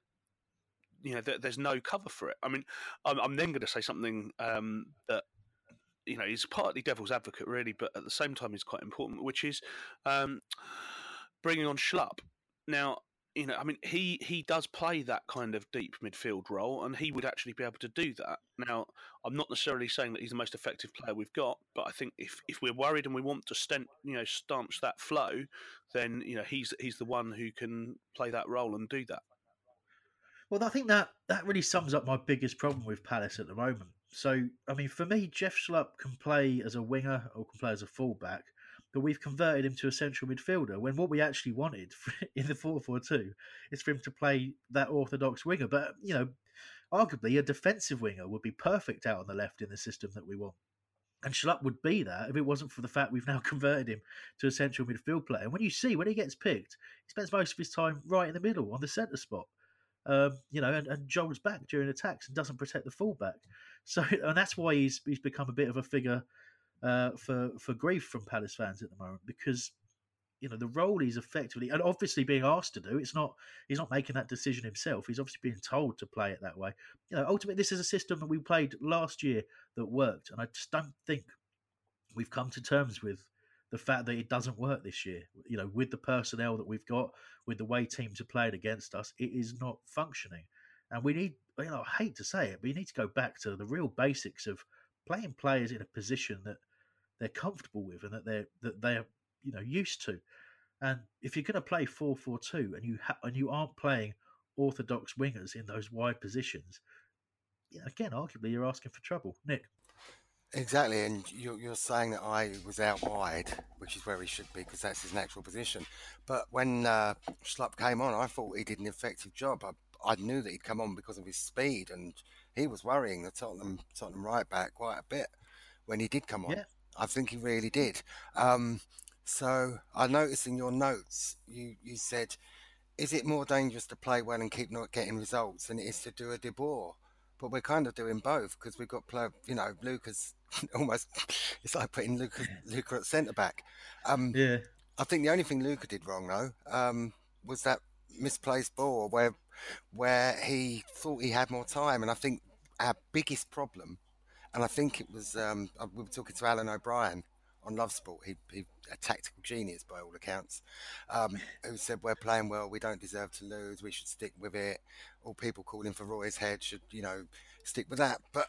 you know, there, there's no cover for it. I mean, I'm, I'm then going to say something um, that, you know, is partly devil's advocate, really, but at the same time is quite important, which is um, bringing on Schlupp. Now, you know, I mean, he, he does play that kind of deep midfield role, and he would actually be able to do that. Now, I'm not necessarily saying that he's the most effective player we've got, but I think if, if we're worried and we want to stent, you know, stanch that flow, then, you know, he's he's the one who can play that role and do that. Well, I think that, that really sums up my biggest problem with Palace at the moment. So, I mean, for me, Jeff Schlupp can play as a winger or can play as a fullback, but we've converted him to a central midfielder when what we actually wanted in the four four two is for him to play that orthodox winger. But, you know, arguably a defensive winger would be perfect out on the left in the system that we want. And Schlupp would be that if it wasn't for the fact we've now converted him to a central midfield player. And when you see, when he gets picked, he spends most of his time right in the middle on the centre spot. Um, you know, and, and jolts back during attacks and doesn't protect the fullback. So, and that's why he's he's become a bit of a figure uh, for for grief from Palace fans at the moment, because you know the role he's effectively and obviously being asked to do. It's not he's not making that decision himself. He's obviously being told to play it that way. You know, ultimately, this is a system that we played last year that worked, and I just don't think we've come to terms with the fact that it doesn't work this year. You know, with the personnel that we've got, with the way teams are playing against us, it is not functioning. And we need, you know, I hate to say it, but you need to go back to the real basics of playing players in a position that they're comfortable with and that they're that they're you know used to. And if you're going to play four four two and you ha- and you aren't playing orthodox wingers in those wide positions, you know, again, arguably you're asking for trouble, Nick. Exactly, and you're, you're saying that I was out wide, which is where he should be because that's his natural position. But when uh, Schlupp came on, I thought he did an effective job. I, I knew that he'd come on because of his speed, and he was worrying the Tottenham Tottenham right back quite a bit when he did come on. Yeah. I think he really did. Um, so I noticed in your notes, you, you said, is it more dangerous to play well and keep not getting results than it is to do a De Boer? But we're kind of doing both because we've got, play, you know, Lucas almost, it's like putting Luca, Luca at centre-back. Um, yeah. I think the only thing Luca did wrong, though, um, was that misplaced ball where where he thought he had more time. And I think our biggest problem, and I think it was, um, we were talking to Alan O'Brien on Love Sport, he, he a tactical genius by all accounts, um, who said we're playing well, we don't deserve to lose, we should stick with it. All people calling for Roy's head should, you know, stick with that. But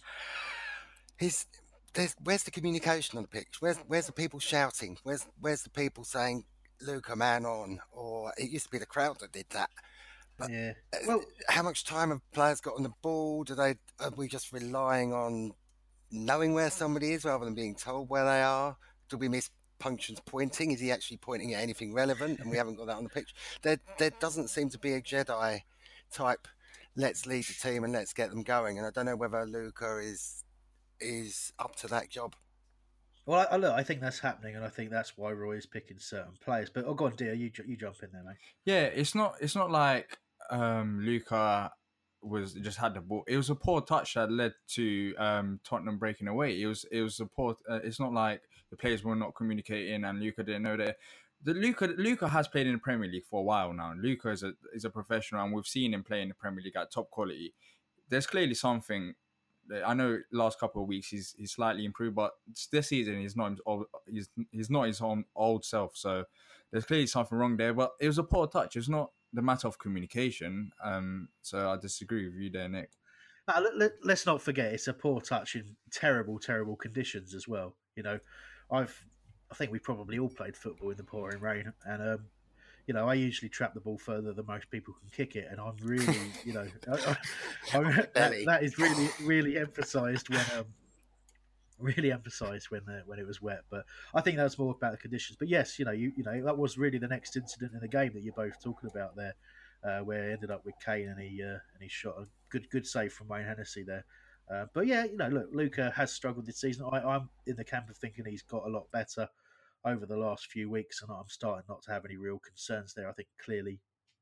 his, there's, where's the communication on the pitch? Where's where's the people shouting? Where's where's the people saying, Luca, man on? Or it used to be the crowd that did that. But yeah. Well, how much time have players got on the ball? Do they? Are we just relying on knowing where somebody is rather than being told where they are? Do we miss Punction's pointing? Is he actually pointing at anything relevant? And we haven't got that on the pitch. There, there doesn't seem to be a Jedi type. Let's lead the team and let's get them going. And I don't know whether Luca is is up to that job. Well, I, look, I think that's happening, and I think that's why Roy is picking certain players. But oh, go on, dear, you you jump in there, mate. Yeah, it's not it's not like um, Luca was just had the ball. It was a poor touch that led to um, Tottenham breaking away. It was it was a poor. Uh, it's not like the players were not communicating and Luca didn't know that. The Luca Luca has played in the Premier League for a while now. Luca is a is a professional, and we've seen him play in the Premier League at top quality. There's clearly something. I know last couple of weeks he's he's slightly improved, but this season he's not his old, he's he's not his own old self. So there's clearly something wrong there. But it was a poor touch. It's not the matter of communication. Um, so I disagree with you there, Nick. Now, let, let, let's not forget it's a poor touch in terrible, terrible conditions as well. You know, I've I think we probably all played football in the pouring rain, and um, you know, I usually trap the ball further than most people can kick it, and I'm really, you know, I, I, I, that, that is really, really emphasised when, um, really emphasised when uh, when it was wet. But I think that's more about the conditions. But yes, you know, you you know, that was really the next incident in the game that you're both talking about there, uh, where it ended up with Kane and he uh, and he shot a good good save from Wayne Hennessy there. Uh, but yeah, you know, look, Luca has struggled this season. I, I'm in the camp of thinking he's got a lot better over the last few weeks, and I'm starting not to have any real concerns there. I think clearly.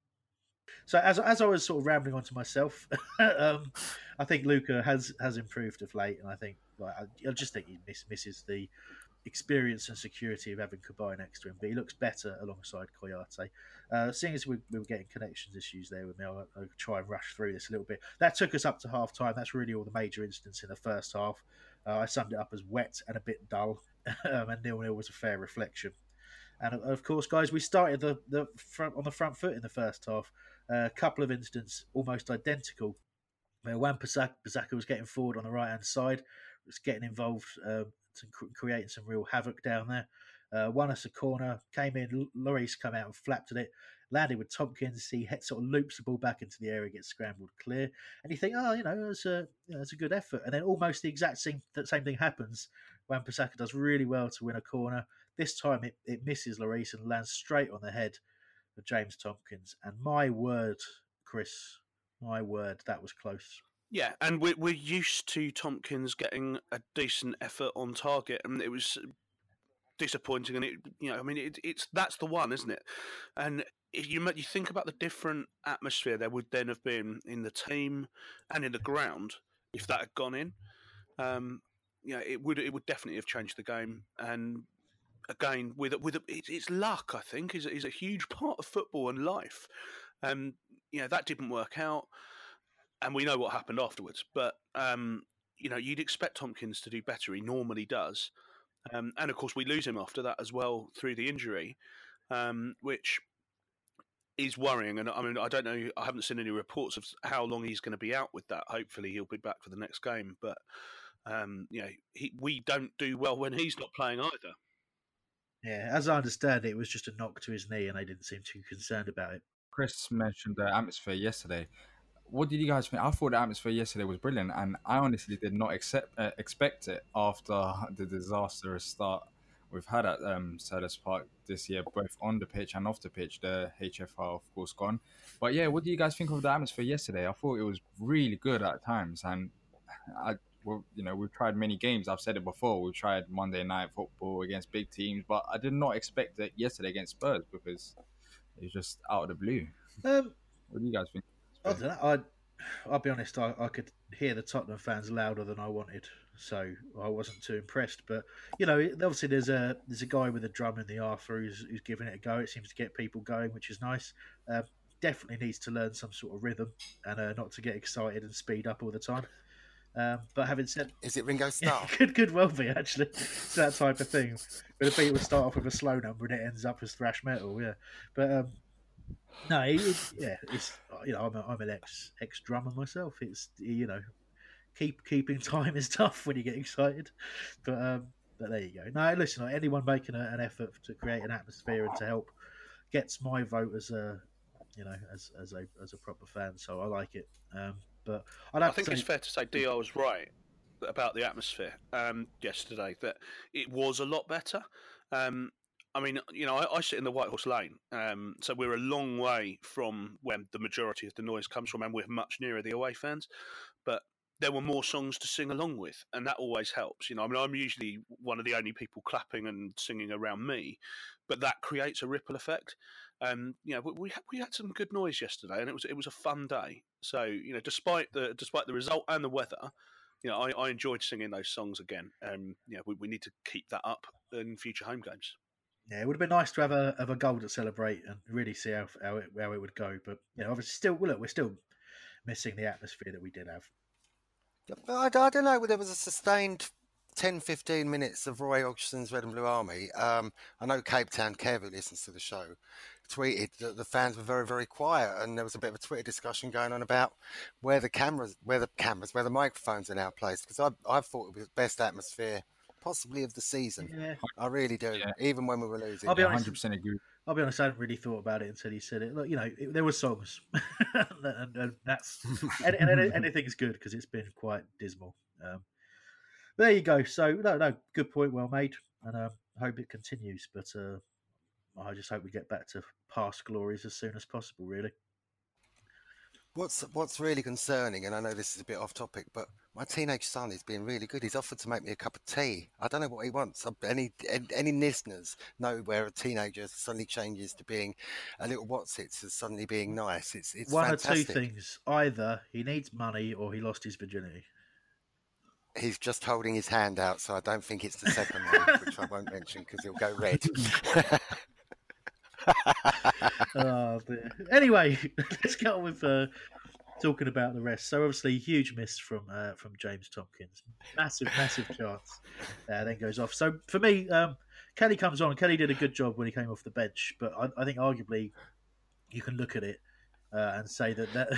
So as as I was sort of rambling on to myself, um, I think Luca has has improved of late, and I think like, I, I just think he miss, misses the experience and security of having Kabay next to him, but he looks better alongside Kouyate. Uh, seeing as we, we were getting connections issues there with me, I'll, I'll try and rush through this a little bit. That took us up to half time. That's really all the major incidents in the first half. Uh, I summed it up as wet and a bit dull, um, and nil nil was a fair reflection. And of course, guys, we started the, the front on the front foot in the first half. A uh, couple of incidents almost identical. Where Wan-Bissaka was getting forward on the right hand side, was getting involved, um, to creating some real havoc down there. Uh, won us a corner, came in, Lloris come out and flapped at it, landed with Tompkins. He sort of loops the ball back into the area, gets scrambled clear, and you think, oh, you know, it's a, you know, it's a good effort. And then almost the exact same, that same thing happens. Wan-Bissaka does really well to win a corner. This time it, it misses Lloris and lands straight on the head of James Tompkins. And my word, Chris, my word, that was close. Yeah, and we're, we're used to Tompkins getting a decent effort on target, and it was disappointing. And it, you know, I mean, it, it's that's the one, isn't it? And if you you think about the different atmosphere there would then have been in the team and in the ground if that had gone in. Um, you know, it would it would definitely have changed the game. And again, with with a, it, it's luck, I think, is is a huge part of football and life. Um, you know, that didn't work out. And we know what happened afterwards. But, um, you know, you'd expect Tompkins to do better. He normally does. Um, and, of course, we lose him after that as well through the injury, um, which is worrying. And, I mean, I don't know. I haven't seen any reports of how long he's going to be out with that. Hopefully he'll be back for the next game. But, um, you know, he, we don't do well when he's not playing either. Yeah, as I understand it, it was just a knock to his knee and they didn't seem too concerned about it. Chris mentioned the atmosphere yesterday. What did you guys think? I thought the atmosphere yesterday was brilliant, and I honestly did not accept, uh, expect it after the disastrous start we've had at um, Selhurst Park this year, both on the pitch and off the pitch. The H F R, of course, gone. But yeah, what do you guys think of the atmosphere yesterday? I thought it was really good at times, and I, well, you know, we've tried many games. I've said it before. We've tried Monday night football against big teams, but I did not expect it yesterday against Spurs because it was just out of the blue. Um, what do you guys think? I don't know. I'd, I'll be honest, I, I could hear the Tottenham fans louder than I wanted, so I wasn't too impressed. But, you know, obviously there's a there's a guy with a drum in the Arthur who's, who's giving it a go. It seems to get people going, which is nice. Uh, definitely needs to learn some sort of rhythm and uh, not to get excited and speed up all the time. Um, but having said... Is it Ringo Starr? could, could well be, actually. It's that type of thing. Where the beat will start off with a slow number and it ends up as thrash metal, yeah. But... Um, No, it, it, yeah, it's you know I'm, a, I'm an ex ex drummer myself. It's you know, keep keeping time is tough when you get excited, but um, but there you go. No, listen, anyone making a, an effort to create an atmosphere and to help gets my vote as a you know as as a as a proper fan. So I like it. Um, but I'd have I think to say, it's fair to say D R was right about the atmosphere um, yesterday. That it was a lot better. Um, I mean, you know, I, I sit in the White Horse Lane, um, so we're a long way from where the majority of the noise comes from, and we're much nearer the away fans. But there were more songs to sing along with, and that always helps. You know, I mean, I'm usually one of the only people clapping and singing around me, but that creates a ripple effect. Um, you know, we we had some good noise yesterday, and it was it was a fun day. So, you know, despite the despite the result and the weather, you know, I, I enjoyed singing those songs again. Um, you know, we, we need to keep that up in future home games. Yeah, it would have been nice to have a have a goal to celebrate and really see how how it, how it would go. But you know, obviously, still, well, look, we're still missing the atmosphere that we did have. I, I don't know. There was a sustained ten, fifteen minutes of Roy Hodgson's Red and Blue Army. Um, I know Cape Town Kev, who listens to the show, tweeted that the fans were very, very quiet, and there was a bit of a Twitter discussion going on about where the cameras, where the cameras, where the microphones are now placed. Because I I thought it was the best atmosphere possibly of the season. Yeah. I really do. Yeah. Even when we were losing. I'll be honest, one hundred percent agree. I'll be honest, I hadn't really thought about it until he said it. Look, you know, it, there were songs, and, and that's and, and anything's good because it's been quite dismal. Um, there you go. So no, no, good point, well made, and um, I hope it continues. But uh, I just hope we get back to past glories as soon as possible. Really. What's what's really concerning, and I know this is a bit off topic, but my teenage son is being really good. He's offered to make me a cup of tea. I don't know what he wants. Any any, any listeners know where a teenager suddenly changes to being a little what's it to suddenly being nice? It's it's one fantastic. or two things: either he needs money or he lost his virginity. He's just holding his hand out, so I don't think it's the second one, which I won't mention because he'll go red. Oh, dear. Anyway, let's get on with uh, talking about the rest. So obviously, huge miss from uh, from James Tompkins, massive, massive chance. Uh, then goes off. So for me, um, Kelly comes on. Kelly did a good job when he came off the bench, but I, I think arguably you can look at it uh, and say that that.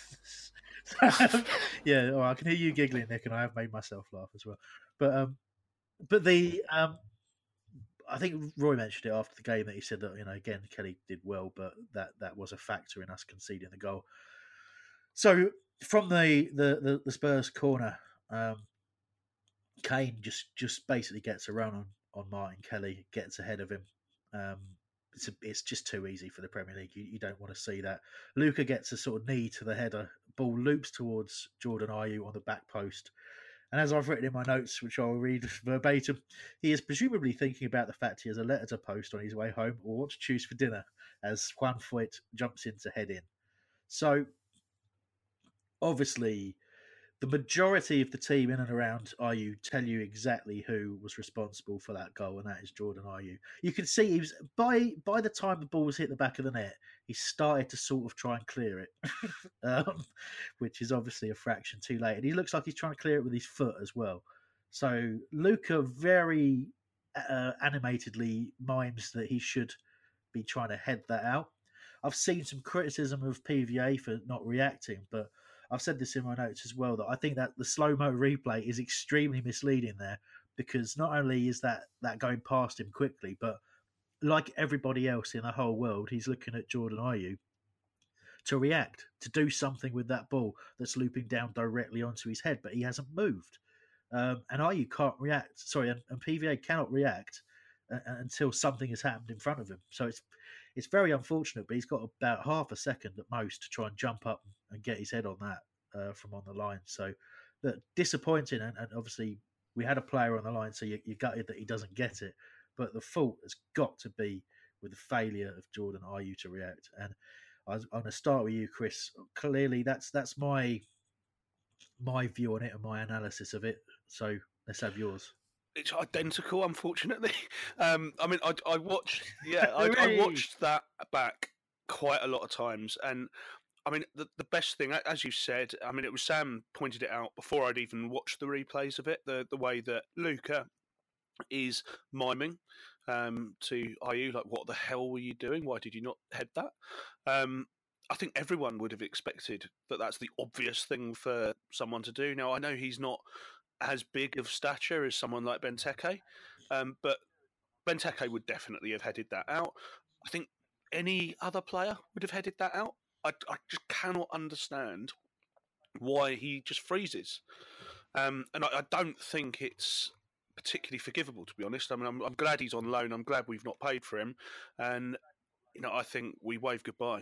yeah, well, I can hear you giggling, Nick, and I have made myself laugh as well. But um, but the um. I think Roy mentioned it after the game that he said that, you know, again, Kelly did well, but that, that was a factor in us conceding the goal. So from the, the, the, the Spurs corner, um, Kane just, just basically gets a run on, on Martin Kelly, gets ahead of him. Um, it's, a, it's just too easy for the Premier League. You, you don't want to see that. Luka gets a sort of knee to the header. Ball loops towards Jordan Ayew on the back post. And as I've written in my notes, which I'll read verbatim, he is presumably thinking about the fact he has a letter to post on his way home or what to choose for dinner as Juan Foyt jumps in to head in. So, obviously, the majority of the team in and around Ayew tell you exactly who was responsible for that goal, and that is Jordan Ayew. You can see he was by by the time the ball was hit the back of the net, he started to sort of try and clear it, um, which is obviously a fraction too late. And he looks like he's trying to clear it with his foot as well. So Luka very uh, animatedly mimes that he should be trying to head that out. I've seen some criticism of P V A for not reacting, but I've said this in my notes as well, that I think that the slow-mo replay is extremely misleading there, because not only is that, that going past him quickly, but like everybody else in the whole world, he's looking at Jordan Ayew to react, to do something with that ball that's looping down directly onto his head, but he hasn't moved. Um, and Ayew can't react, sorry, and, and P V A cannot react uh, until something has happened in front of him. So it's it's very unfortunate, but he's got about half a second at most to try and jump up and get his head on that uh, from on the line. So that disappointing, and, and obviously we had a player on the line, so you, you're gutted that he doesn't get it. But the fault has got to be with the failure of Jordan Ayew to react. And I was, I'm going to start with you, Chris. Clearly, that's that's my my view on it and my analysis of it. So let's have yours. It's identical, unfortunately. Um, I mean, I, I watched, yeah, I, I watched that back quite a lot of times, and I mean, the the best thing, as you said, I mean, it was Sam pointed it out before I'd even watched the replays of it. The the way that Luka is miming um, to Ayew, like, what the hell were you doing? Why did you not head that? Um, I think everyone would have expected that that's the obvious thing for someone to do. Now, I know he's not as big of stature as someone like Benteke, um, but Benteke would definitely have headed that out. I think any other player would have headed that out. I, I just cannot understand why he just freezes. Um, and I, I don't think it's particularly forgivable, to be honest. I mean, I'm, I'm glad he's on loan. I'm glad we've not paid for him. And, you know, I think we wave goodbye.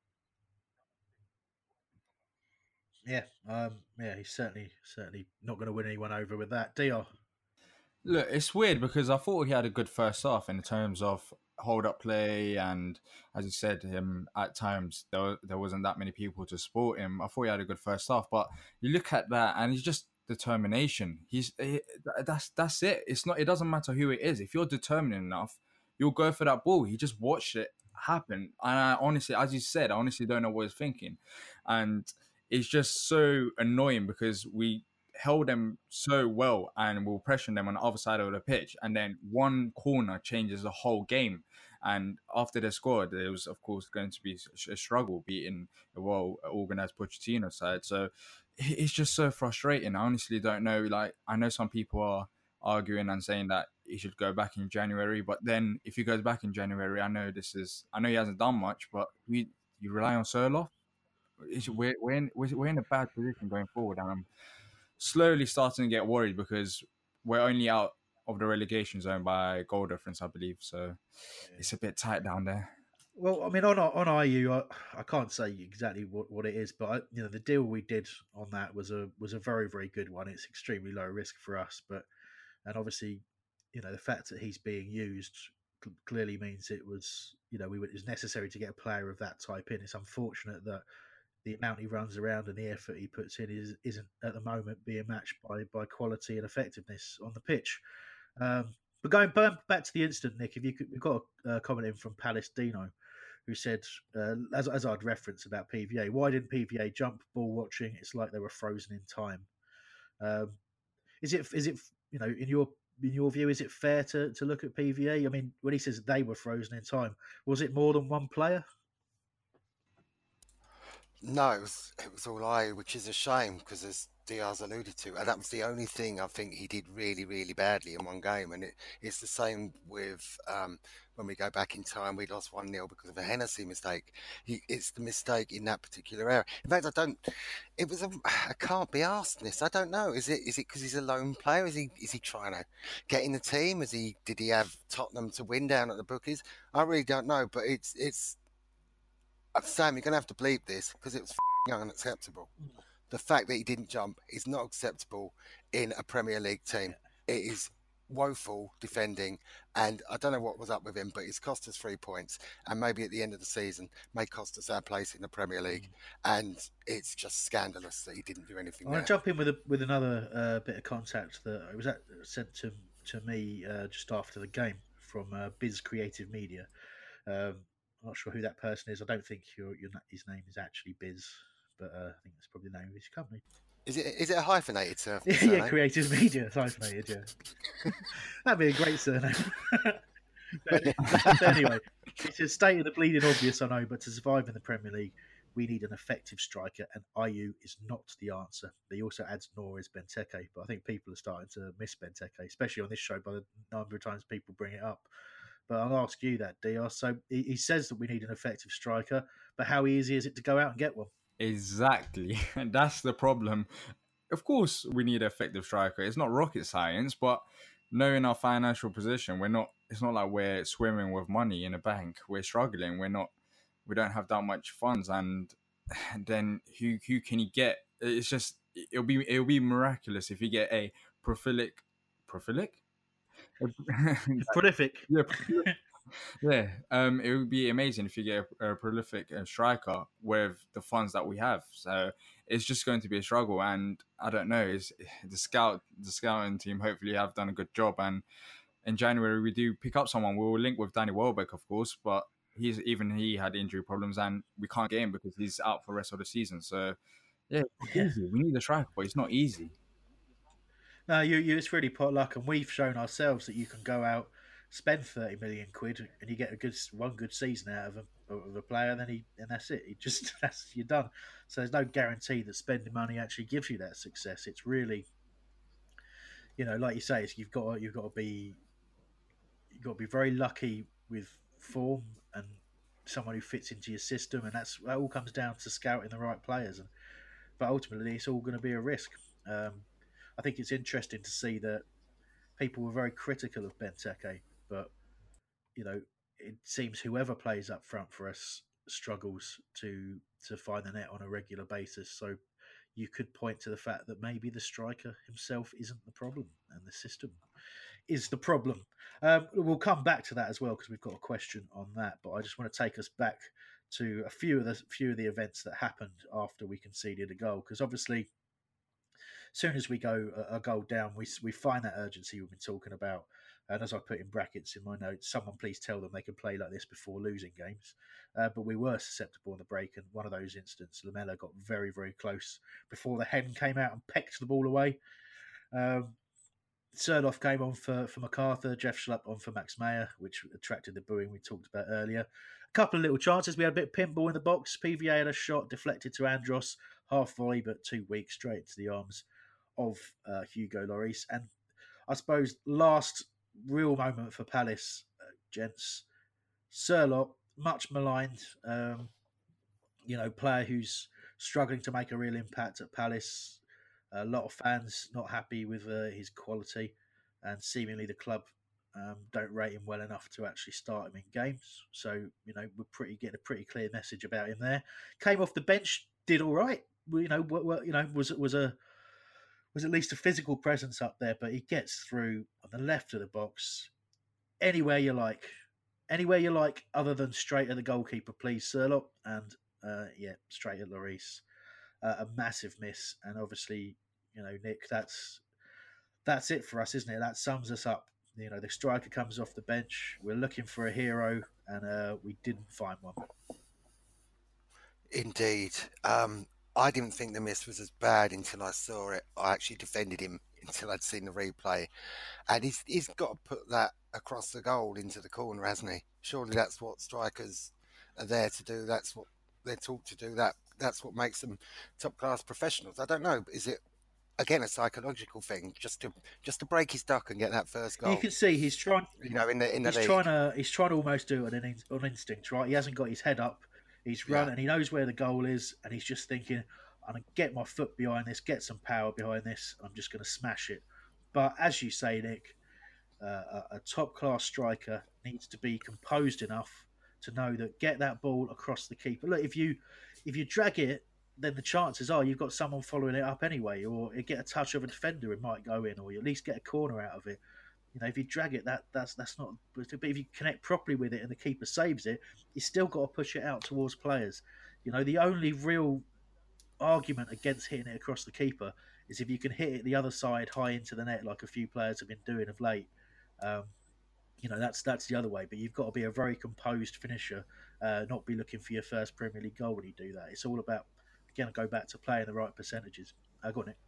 Yeah, um, yeah, he's certainly certainly not going to win anyone over with that. D R. Look, it's weird because I thought he had a good first half in terms of hold-up play, and as you said, him at times there there wasn't that many people to support him. I thought he had a good first half, but you look at that and he's just determination. He's he, that's that's it. It's not. It doesn't matter who it is. If you're determined enough, you'll go for that ball. He just watched it happen, and I honestly, as you said, I honestly don't know what he's thinking, and it's just so annoying because we held them so well and we'll pressure them on the other side of the pitch, and then one corner changes the whole game. And after they scored, there was of course going to be a struggle beating a well-organized Pochettino side. So it's just so frustrating. I honestly don't know. Like, I know some people are arguing and saying that he should go back in January, but then if he goes back in January, I know this is I know he hasn't done much, but we you rely on Sørloth. We're, we're, in, we're in a bad position going forward, and I'm slowly starting to get worried because we're only out of the relegation zone by goal difference, I believe. So yeah. It's a bit tight down there. Well, I mean, on on I U, I, I can't say exactly what, what it is, but I, you know, the deal we did on that was a was a very very good one. It's extremely low risk for us, but and obviously, you know, the fact that he's being used cl- clearly means it was, you know, we were, it was necessary to get a player of that type in. It's unfortunate that the amount he runs around and the effort he puts in is isn't at the moment being matched by by quality and effectiveness on the pitch. Um, but going back to the incident, Nick, if you could, we've got a uh, comment in from Palace Dino, who said, uh, as, as I'd referenced about P V A, why didn't P V A jump ball watching? It's like they were frozen in time. Um, is it is it you know in your in your view, is it fair to, to look at P V A? I mean, when he says they were frozen in time, was it more than one player? No, it was, it was all I, which is a shame because as Diaz alluded to, and that was the only thing I think he did really, really badly in one game. And it, it's the same with um, when we go back in time, we lost one nil because of a Hennessy mistake. He, it's the mistake in that particular area. In fact, I don't, it was, a, I can't be asked this. I don't know. Is it is it because he's a lone player? Is he is he trying to get in the team? Is he, did he have Tottenham to win down at the bookies? I really don't know, but it's, it's, Sam, you're going to have to bleep this because it was f***ing unacceptable. The fact that he didn't jump is not acceptable in a Premier League team. It is woeful defending, and I don't know what was up with him, but it's cost us three points, and maybe at the end of the season may cost us our place in the Premier League. And it's just scandalous that he didn't do anything. I want to jump in with a, with another uh, bit of contact that was at, sent to to me uh, just after the game from uh, Biz Creative Media. Um, I'm not sure who that person is. I don't think your, your his name is actually Biz, but uh, I think that's probably the name of his company. Is it is it a hyphenated surname? Yeah, Creative Media, it's hyphenated, yeah. That'd be a great surname. but, but anyway, it says, stating the bleeding obvious, I know, but to survive in the Premier League, we need an effective striker, and I U is not the answer. He also adds nor is Benteke, but I think people are starting to miss Benteke, especially on this show by the number of times people bring it up. But I'll ask you that, D R. So he, he says that we need an effective striker, but how easy is it to go out and get one? Exactly. And that's the problem. Of course, we need an effective striker. It's not rocket science, but knowing our financial position, we're not, it's not like we're swimming with money in a bank. We're struggling. We're not, we don't have that much funds. And then who, who can you get? It's just, it'll be, it'll be miraculous if you get a prolific, prolific? Prolific. Yeah, prolific. Yeah, um, it would be amazing if you get a, a prolific uh, striker with the funds that we have. So it's just going to be a struggle, and I don't know. It's, the scout, the scouting team, hopefully have done a good job. And in January, we do pick up someone. We will link with Danny Welbeck, of course, but he's even he had injury problems, and we can't get him because he's out for the rest of the season. So yeah, it's easy. We need a striker, but it's not easy. No, you, you, it's really potluck, and we've shown ourselves that you can go out, spend thirty million quid, and you get a good one good season out of a, of a player, and then he and that's it. He just that's you're done. So there's no guarantee that spending money actually gives you that success. It's really, you know, like you say, it's, you've got you've got to be you've got to be very lucky with form and someone who fits into your system, and that's that all comes down to scouting the right players. And but ultimately, it's all going to be a risk. Um, I think it's interesting to see that people were very critical of Benteke, but you know, it seems whoever plays up front for us struggles to to find the net on a regular basis. So you could point to the fact that maybe the striker himself isn't the problem and the system is the problem. Um, we'll come back to that as well because we've got a question on that. But I just want to take us back to a few of the few of the events that happened after we conceded a goal, because obviously, as soon as we go a, a goal down, we we find that urgency we've been talking about. And as I put in brackets in my notes, someone please tell them they can play like this before losing games. Uh, but we were susceptible in the break, and one of those incidents, Lamela got very, very close before the hen came out and pecked the ball away. Um, Surloff came on for, for MacArthur, Jeff Schlupp on for Max Meyer, which attracted the booing we talked about earlier. A couple of little chances. We had a bit of pinball in the box. P V A had a shot deflected to Andros, half volley, but too weak, straight into the arms of uh, Hugo Lloris. And I suppose last real moment for Palace, uh, gents, Surlock, much maligned, um, you know, player who's struggling to make a real impact at Palace. A lot of fans not happy with uh, his quality, and seemingly the club um, don't rate him well enough to actually start him in games. So you know we're pretty getting a pretty clear message about him there. Came off the bench, did all right. You know, what, you know was was a was at least a physical presence up there, but he gets through on the left of the box anywhere you like, anywhere you like, other than straight at the goalkeeper, please, Surlop, and uh, yeah, straight at Lloris. Uh, a massive miss, and obviously, you know, Nick, that's that's it for us, isn't it? That sums us up. You know, the striker comes off the bench. We're looking for a hero, and uh, we didn't find one. Indeed. Um, I didn't think the miss was as bad until I saw it. I actually defended him until I'd seen the replay. And he's he's got to put that across the goal into the corner, hasn't he? Surely that's what strikers are there to do. That's what they're taught to do. That That's what makes them top-class professionals. I don't know. Is it, again, a psychological thing, just to just to break his duck and get that first goal? You can see he's trying. You know, in the in the he's league. trying to he's trying to almost do it on, in, on instinct, right? He hasn't got his head up. He's run Yeah. and he knows where the goal is, and he's just thinking, "I'm gonna get my foot behind this, get some power behind this. I'm just gonna smash it." But as you say, Nick, uh, a, a top-class striker needs to be composed enough to know that get that ball across the keeper. Look, if you if you drag it, then the chances are you've got someone following it up anyway, or you get a touch of a defender, it might go in, or you at least get a corner out of it. You know, if you drag it, that that's that's not. But if you connect properly with it and the keeper saves it, you still got to push it out towards players. You know, the only real argument against hitting it across the keeper is if you can hit it the other side high into the net, like a few players have been doing of late. Um, you know, that's that's the other way. But you've got to be a very composed finisher, uh, not be looking for your first Premier League goal when you do that. It's all about, again, go back to playing the right percentages. I got it.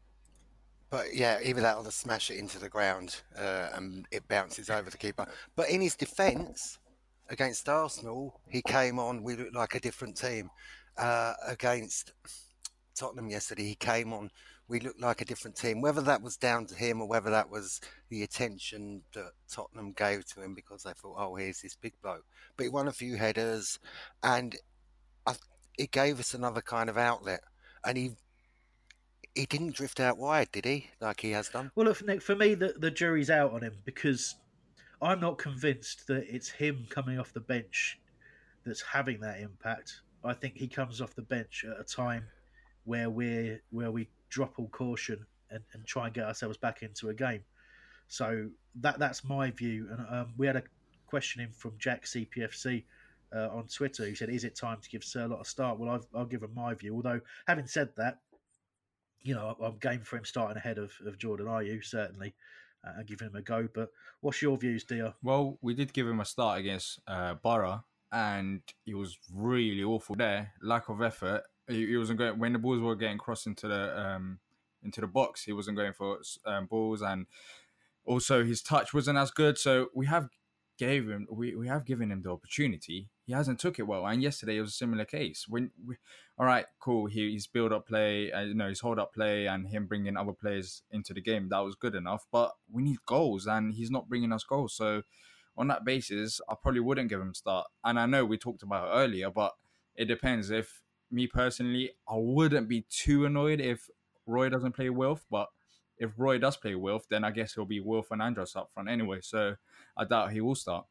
But yeah, either that or to smash it into the ground uh, and it bounces over the keeper. But in his defence, against Arsenal, he came on, we looked like a different team. Uh, against Tottenham yesterday, he came on, we looked like a different team. Whether that was down to him or whether that was the attention that Tottenham gave to him because they thought, oh, here's this big bloke. But he won a few headers and I, it gave us another kind of outlet. And he he didn't drift out wide, did he? Like he has done? Well, look, Nick, for me, the, the jury's out on him because I'm not convinced that it's him coming off the bench that's having that impact. I think he comes off the bench at a time where we're where we drop all caution and, and try and get ourselves back into a game. So that that's my view. And um, we had a question in from Jack C P F C uh, on Twitter. He said, "Is it time to give Surlot a start?" Well, I've, I'll give him my view. Although having said that, you know, I'm game for him starting ahead of, of Jordan Ayew, certainly, uh, and giving him a go. But what's your views, Dio? Well, we did give him a start against uh, Borough, and he was really awful there. Lack of effort. He, he wasn't going when the balls were getting crossed into the um, into the box. He wasn't going for um, balls, and also his touch wasn't as good. So we have gave him we, we have given him the opportunity. He hasn't took it well, and yesterday it was a similar case. When we, all right, cool, he, his build up play, uh, you know, his hold up play, and him bringing other players into the game, that was good enough. But we need goals, and he's not bringing us goals. So on that basis, I probably wouldn't give him a start. And I know we talked about it earlier, but it depends. If me personally, I wouldn't be too annoyed if Roy doesn't play Wilf, but if Roy does play Wilf, then I guess he'll be Wilf and Andros up front anyway. So I doubt he will start.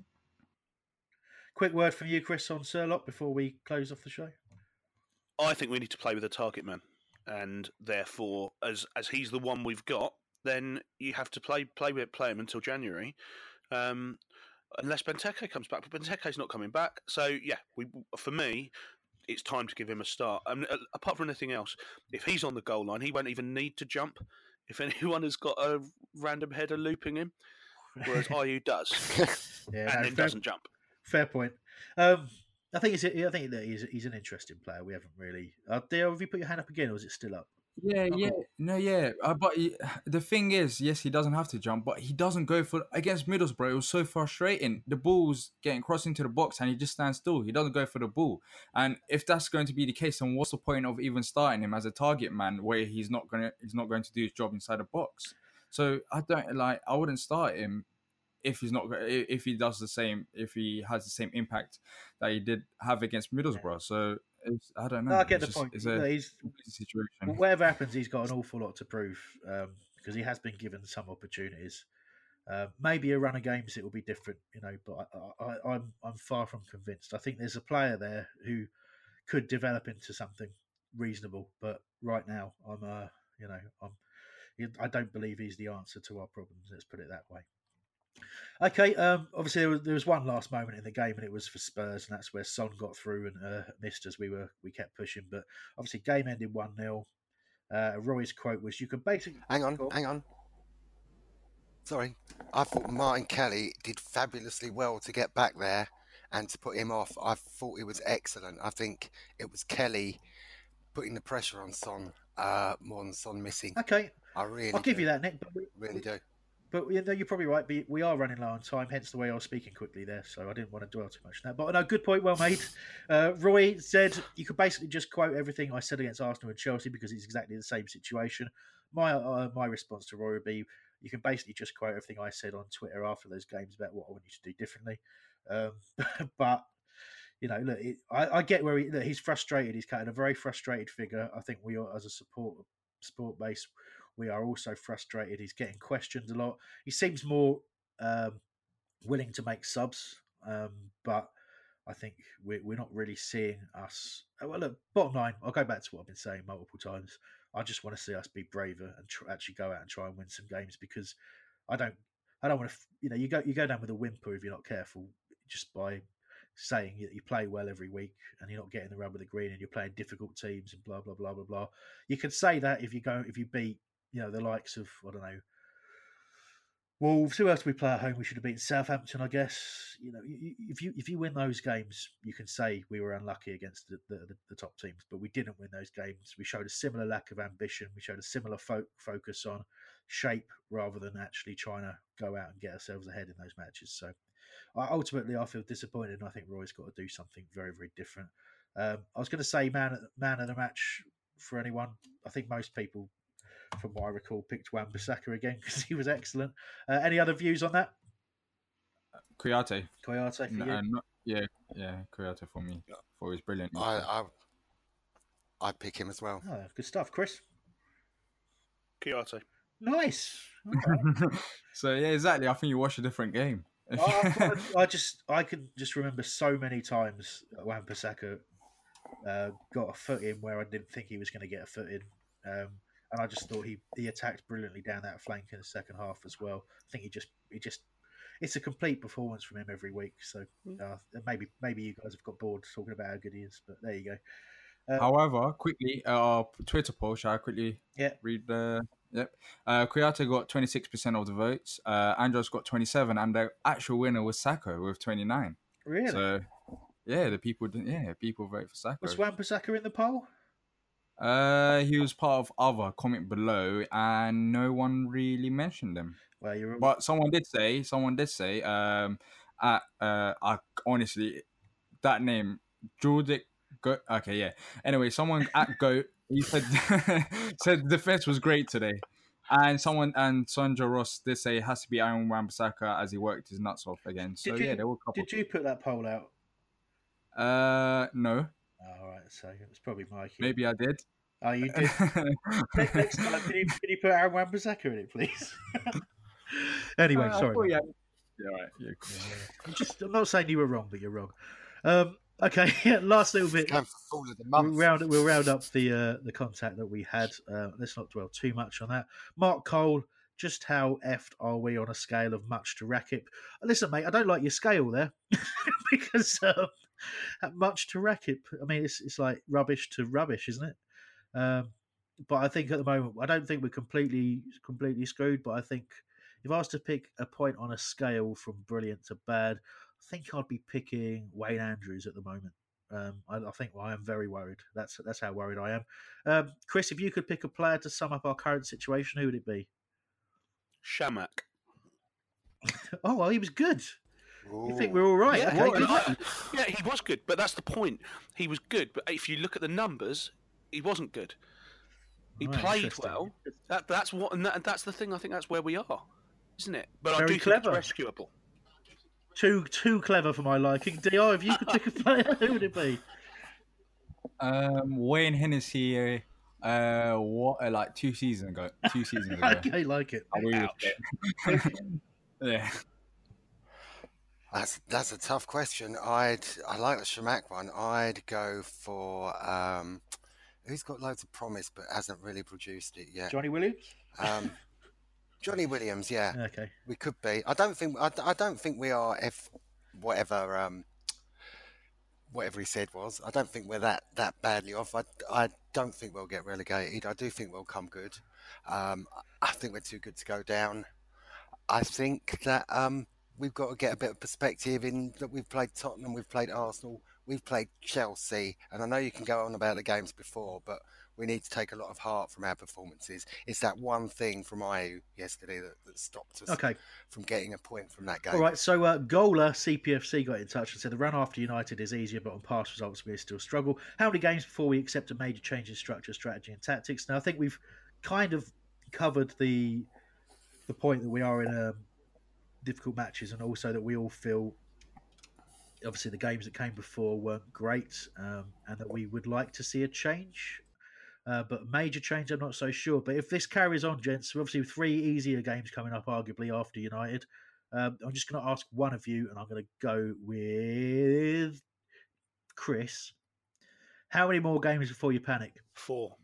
Quick word from you, Chris, on Surlot before we close off the show. I think we need to play with a target man, and therefore, as as he's the one we've got, then you have to play play with play him until January, um, unless Benteke comes back. But Benteke's not coming back, so yeah, we for me, it's time to give him a start. I mean, apart from anything else, if he's on the goal line, he won't even need to jump. If anyone has got a random header looping him, whereas Ayew does, yeah, and no, then fair, doesn't jump. Fair point. Um, I think it's, I think that he's he's an interesting player. We haven't really. Uh, Dale, have you put your hand up again, or is it still up? Yeah, Oh, yeah, cool. no, yeah. Uh, but he, the thing is, yes, he doesn't have to jump, but he doesn't go for against Middlesbrough. It was so frustrating. The ball's getting crossed into the box, and he just stands still. He doesn't go for the ball. And if that's going to be the case, then what's the point of even starting him as a target man, where he's not gonna he's not going to do his job inside the box? So I don't like. I wouldn't start him if he's not if he does the same if he has the same impact that he did have against Middlesbrough. So. It's, I don't know. No, I get it's the just, point. It's a No, he's, situation. whatever happens, he's got an awful lot to prove um, because he has been given some opportunities. Uh, maybe a run of games it will be different, you know. But I, I, I'm I'm far from convinced. I think there's a player there who could develop into something reasonable, but right now I'm, uh, you know, I'm. I don't believe he's the answer to our problems. Let's put it that way. Okay, um, obviously there was, there was one last moment in the game, and it was for Spurs, and that's where Son got through and uh, missed as we were we kept pushing. But obviously, game ended one nil. Uh, Roy's quote was, "You can basically hang on, hang on. Sorry, I thought Martin Kelly did fabulously well to get back there and to put him off. I thought he was excellent. I think it was Kelly putting the pressure on Son uh, more than Son missing. Okay, I really, I'll give do. you that, Nick. But we, really do. But you know, you're probably right. We are running low on time, hence the way I was speaking quickly there. So I didn't want to dwell too much on that. But no, good point, well made. Uh, Roy said you could basically just quote everything I said against Arsenal and Chelsea because it's exactly the same situation. My uh, my response to Roy would be you can basically just quote everything I said on Twitter after those games about what I want you to do differently. Um, but you know, look, it, I, I get where he, look, he's frustrated. He's kind of a very frustrated figure. I think we are, as a support sport base, we are also frustrated. He's getting questioned a lot. He seems more um, willing to make subs, um, but I think we're, we're not really seeing us. Well, look, bottom line, I'll go back to what I've been saying multiple times. I just want to see us be braver and tr- actually go out and try and win some games because I don't, I don't want to. You know, you go you go down with a whimper if you're not careful, just by saying that you play well every week and you're not getting the rub of the green and you're playing difficult teams and blah blah blah blah blah. You can say that if you go if you beat. You know, the likes of, I don't know, Wolves. Who else do we play at home? We should have beaten Southampton, I guess. You know, if you if you win those games, you can say we were unlucky against the, the, the top teams, but we didn't win those games. We showed a similar lack of ambition. We showed a similar fo- focus on shape rather than actually trying to go out and get ourselves ahead in those matches. So I, ultimately, I feel disappointed, and I think Roy's got to do something very, very different. Um, I was going to say man, man of the match for anyone. I think most people, from what I recall, picked Wan-Bissaka again because he was excellent. Uh, any other views on that? Kouyaté. Kouyaté for no, you? Uh, not, yeah, yeah, Kouyaté for me. For his brilliant. I, I, I'd pick him as well. Oh, good stuff, Chris. Kouyaté. Nice. Right. So yeah, exactly. I think you watch a different game. I, I just, I can just remember so many times Wan-Bissaka uh, got a foot in where I didn't think he was going to get a foot in. Um, And I just thought he, he attacked brilliantly down that flank in the second half as well. I think he just he just it's a complete performance from him every week. So uh, maybe maybe you guys have got bored talking about how good he is, but there you go. Uh, However, quickly, our Twitter poll. Shall I quickly yeah. read the? Yep. Uh, Kouyaté got twenty-six percent of the votes. Uh, Andros got twenty-seven, and the actual winner was Saka with twenty-nine. Really? So, yeah, the people didn't. Yeah, people vote for Saka. Was Wan-Bissaka in the poll? Uh, he was part of other comment below, and no one really mentioned him. Well, you're. But someone did say. Someone did say. Um, at uh, I honestly, that name, Jordic. Go- okay, yeah. Anyway, someone at Goat, he said said the defense was great today, and someone and Sandra Ross did say it has to be Aaron Wan-Bissaka as he worked his nuts off again. So you, yeah, there were a couple. Did you put that poll out? Uh, no. All right, so it was probably Mikey. Maybe I did. Oh, you did. Next time, can you, can you put Aaron Wan-Bissaka in it, please? Anyway, uh, sorry. Yeah, yeah, right. Yeah, cool. Yeah, I'm just, I'm not saying you were wrong, but you're wrong. Um, okay, last little bit. We'll round, we'll round up the uh, the contact that we had. Uh, let's not dwell too much on that. Mark Cole, just how effed are we on a scale of much to Rakip? Listen, mate, I don't like your scale there because um, much to Rakip. I mean, it's it's like rubbish to rubbish, isn't it? Um, but I think at the moment, I don't think we're completely completely screwed. But I think if I was to pick a point on a scale from brilliant to bad, I think I'd be picking Wayne Andrews at the moment. Um, I, I think well, I am very worried. That's that's how worried I am. Um, Chris, if you could pick a player to sum up our current situation, who would it be? Shamak. Oh, well, he was good. Ooh. You think we're all right? Yeah, Okay, well, good. I- yeah, he was good, but that's the point. He was good, but if you look at the numbers, he wasn't good. He Right, played interesting. well. That that's what, and that, that's the thing. I think that's where we are, isn't it? But Very I do clever. think it's rescuable. Too too clever for my liking. D R, if you could pick a player, who would it be? Um, Wayne Hennessy. Uh, what? Uh, like two seasons ago. Two seasons ago. Okay, like it. I really Ouch. did. Yeah. That's that's a tough question. I'd I like the Shamak one. I'd go for um, who's got loads of promise but hasn't really produced it yet. Johnny Williams. Um, Johnny Williams, yeah. Okay. We could be. I don't think. I, I don't think we are. If whatever um, whatever he said was, I don't think we're that that badly off. I, I don't think we'll get relegated. I do think we'll come good. Um, I think we're too good to go down. I think that um, we've got to get a bit of perspective in that we've played Tottenham, we've played Arsenal, we've played Chelsea, and I know you can go on about the games before, but we need to take a lot of heart from our performances. It's that one thing from I U yesterday that, that stopped us Okay. from getting a point from that game. All right, so uh, Gola C P F C got in touch and said the run after United is easier, but on past results we still struggle. How many games before we accept a major change in structure, strategy, and tactics? Now I think we've kind of covered the the point that we are in um, difficult matches, and also that we all feel obviously the games that came before weren't great, um, and that we would like to see a change. Uh, but major change, I'm not so sure. But if this carries on, gents, obviously three easier games coming up, arguably, after United. Um, I'm just going to ask one of you, and I'm going to go with Chris. How many more games before you panic? Four.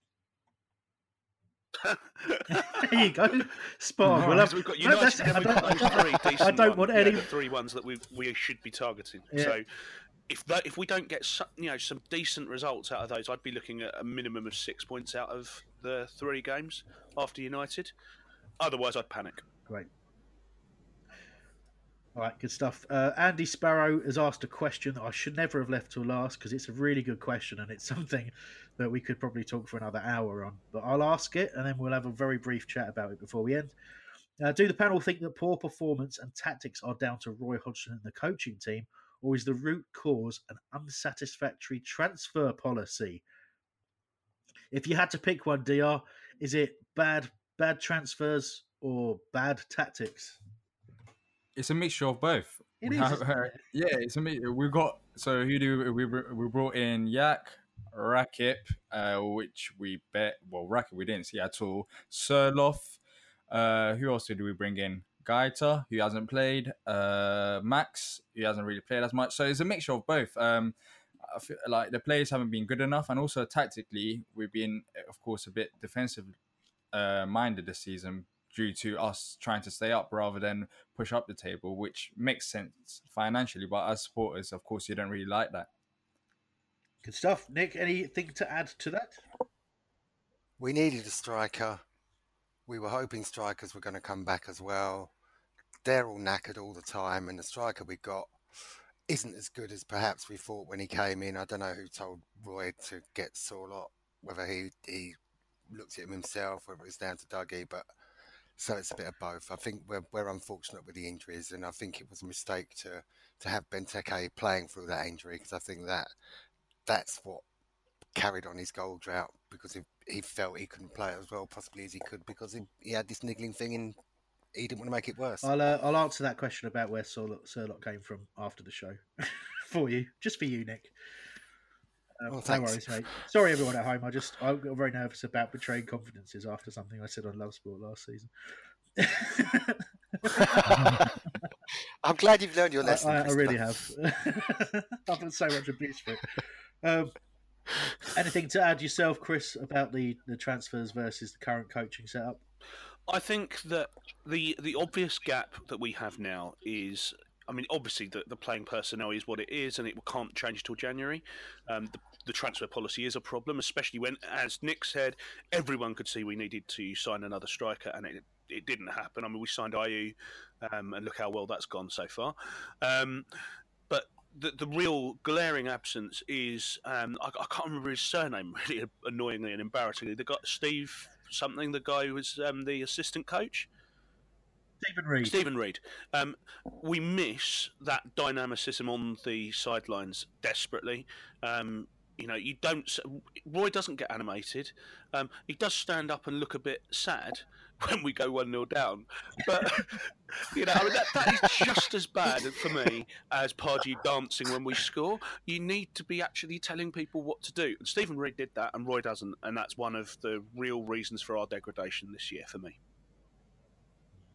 There you go. Spot on. We'll have, we've got no, United, and we've got those three decent I don't want ones, any. you know, the three ones that we we should be targeting. Yeah. So, if that, if we don't get some, you know, some decent results out of those, I'd be looking at a minimum of six points out of the three games after United. Otherwise, I'd panic. Great. All right, good stuff. Uh, Andy Sparrow has asked a question that I should never have left till last because it's a really good question and it's something that we could probably talk for another hour on. But I'll ask it and then we'll have a very brief chat about it before we end. Uh, do the panel think that poor performance and tactics are down to Roy Hodgson and the coaching team, or is the root cause an unsatisfactory transfer policy? If you had to pick one, D R, is it bad bad transfers or bad tactics? It's a mixture of both. It we is, have, isn't it? yeah, it's a mixture. We've got so who do we we brought in Yak, Rakip, uh, which we bet well Rakip we didn't see at all. Surloth, uh, who else did we bring in? Gaeta, who hasn't played, uh, Max, who hasn't really played as much. So it's a mixture of both. Um, I feel like the players haven't been good enough, and also tactically, we've been, of course, a bit defensive uh, minded this season due to us trying to stay up rather than push up the table, which makes sense financially. But as supporters, of course, you don't really like that. Good stuff. Nick, anything to add to that? We needed a striker. We were hoping strikers were going to come back as well. They're all knackered all the time, and the striker we got isn't as good as perhaps we thought when he came in. I don't know who told Roy to get Sorloth, whether he, he looked at him himself, whether it's down to Dougie, but so it's a bit of both. I think we're we're unfortunate with the injuries, and I think it was a mistake to, to have Benteke playing through that injury, because I think that that's what carried on his goal drought, because he, he felt he couldn't play as well possibly as he could because he, he had this niggling thing and he didn't want to make it worse. I'll uh, I'll answer that question about where Surloth, Surloth came from after the show for you, just for you, Nick. Um, well, no worries, mate. Sorry, everyone at home. I just I got very nervous about betraying confidences after something I said on Love Sport last season. I'm glad you've learned your lesson. I, I, I really have. I've had so much abuse for it. Um, anything to add yourself, Chris, about the, the transfers versus the current coaching setup? I think that the the obvious gap that we have now is, I mean, obviously the, the playing personnel is what it is, and it can't change till January. Um, the, the transfer policy is a problem, especially when, as Nick said, everyone could see we needed to sign another striker, and it it didn't happen. I mean, we signed I U, um, and look how well that's gone so far. Um, but the the real glaring absence is, um, I, I can't remember his surname, really annoyingly and embarrassingly. The guy, Steve something, the guy who was um, the assistant coach. Stephen Reed. Stephen Reed. Um, we miss that dynamicism on the sidelines desperately. Um, you know, you don't. Roy doesn't get animated. Um, he does stand up and look a bit sad when we go one nil down. But you know, I mean, that, that is just as bad for me as Pardew dancing when we score. You need to be actually telling people what to do. And Stephen Reed did that, and Roy doesn't, and that's one of the real reasons for our degradation this year for me.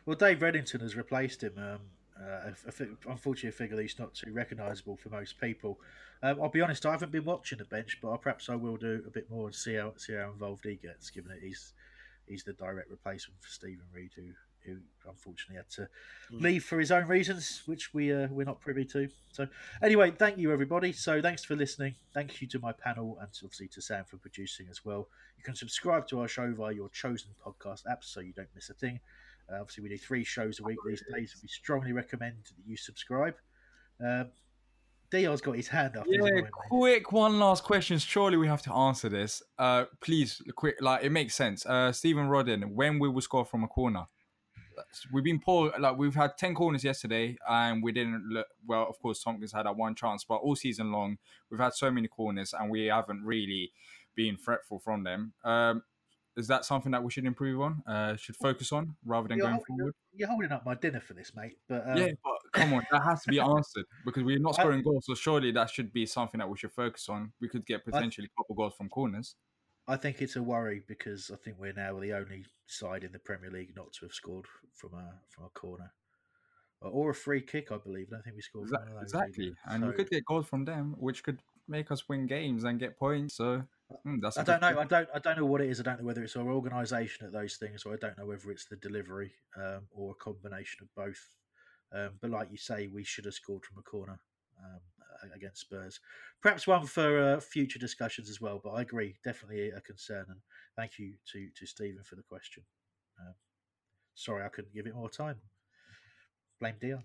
Well, Dave Reddington has replaced him. Um, uh, a, a, unfortunately, a figure that's not too recognisable for most people. Um, I'll be honest, I haven't been watching the bench, but I, perhaps I will do a bit more and see how see how involved he gets, given that he's he's the direct replacement for Stephen Reid, who who unfortunately had to leave for his own reasons, which we uh, we're not privy to. So anyway, thank you everybody. So thanks for listening. Thank you to my panel and obviously to Sam for producing as well. You can subscribe to our show via your chosen podcast app so you don't miss a thing. Uh, obviously, we do three shows a week these days. We strongly recommend that you subscribe. Um, Dion's got his hand up. Yeah, quick one last question. Surely we have to answer this. Uh, please, quick. Like it makes sense. Uh, Stephen Rodden, when we will score from a corner? We've been poor. Like we've had ten corners yesterday, and we didn't look well. Of course, Tompkins had that one chance, but all season long we've had so many corners, and we haven't really been fretful from them. Um, is that something that we should improve on? Uh, should focus on rather than you're going holding, forward? You're holding up my dinner for this, mate. But um... yeah, but come on, that has to be answered because we're not scoring goals. So surely that should be something that we should focus on. We could get potentially a couple goals from corners. I think it's a worry because I think we're now the only side in the Premier League not to have scored from a from a corner or a free kick. I believe. I don't think we scored exactly, from exactly. Either. And so, we could get goals from them, which could make us win games and get points. So mm, that's. I don't know. I don't. I don't know what it is. I don't know whether it's our organisation at those things, or I don't know whether it's the delivery um, or a combination of both. Um, but like you say, we should have scored from a corner. Um, against Spurs. Perhaps one for uh, future discussions as well, but I agree, definitely a concern, and thank you to, to Stephen for the question. Uh, sorry I couldn't give it more time. Blame Dion.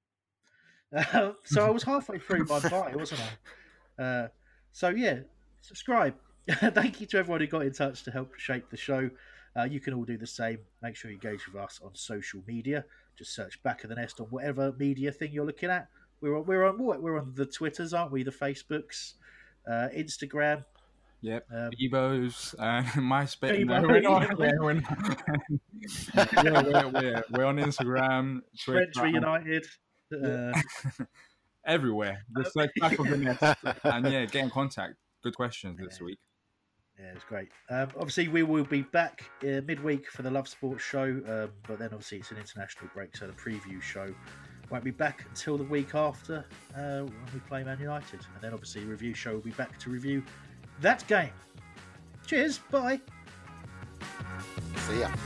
Uh, so I was halfway through my bite, wasn't I? Uh, so yeah, subscribe. Thank you to everyone who got in touch to help shape the show. Uh, you can all do the same. Make sure you engage with us on social media. Just search Back of the Nest on whatever media thing you're looking at. We're on, we're on what? We're on the Twitters, aren't we? The Facebooks, uh, Instagram. Yep. Um, Bebo's, uh, MySpace. Bebo, No, we're, not, yeah, we're, not. yeah, we're, we're, we're on Instagram, Twitter, French United. Uh, everywhere. The search Back of the Nest, and yeah, get in contact. Good questions this yeah. week. Yeah, it's great. Um, obviously, we will be back uh, midweek for the Love Sports show, um, but then obviously it's an international break, so the preview show won't be back until the week after uh, when we play Man United. And then obviously the review show will be back to review that game. Cheers, bye. See ya.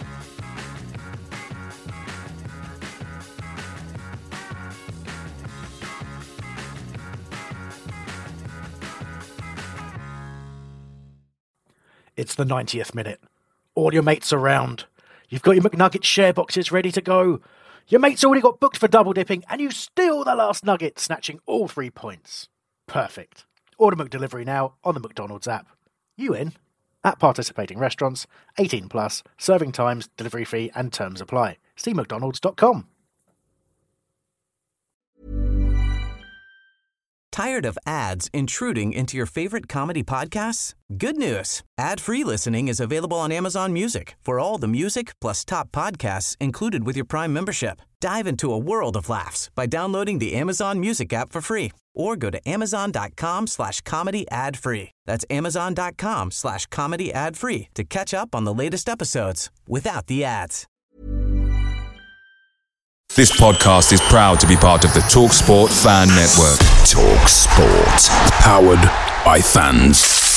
It's the ninetieth minute. All your mates around. You've got your McNugget share boxes ready to go. Your mate's already got booked for double dipping, and you steal the last nugget, snatching all three points. Perfect. Order McDelivery now on the McDonald's app. You in? At participating restaurants, eighteen plus, serving times, delivery fee, and terms apply. See mcdonalds dot com. Tired of ads intruding into your favorite comedy podcasts? Good news. Ad-free listening is available on Amazon Music for all the music plus top podcasts included with your Prime membership. Dive into a world of laughs by downloading the Amazon Music app for free or go to amazon.com slash comedy ad free. That's amazon.com slash comedy ad free to catch up on the latest episodes without the ads. This podcast is proud to be part of the TalkSport Fan Network. TalkSport. Powered by fans.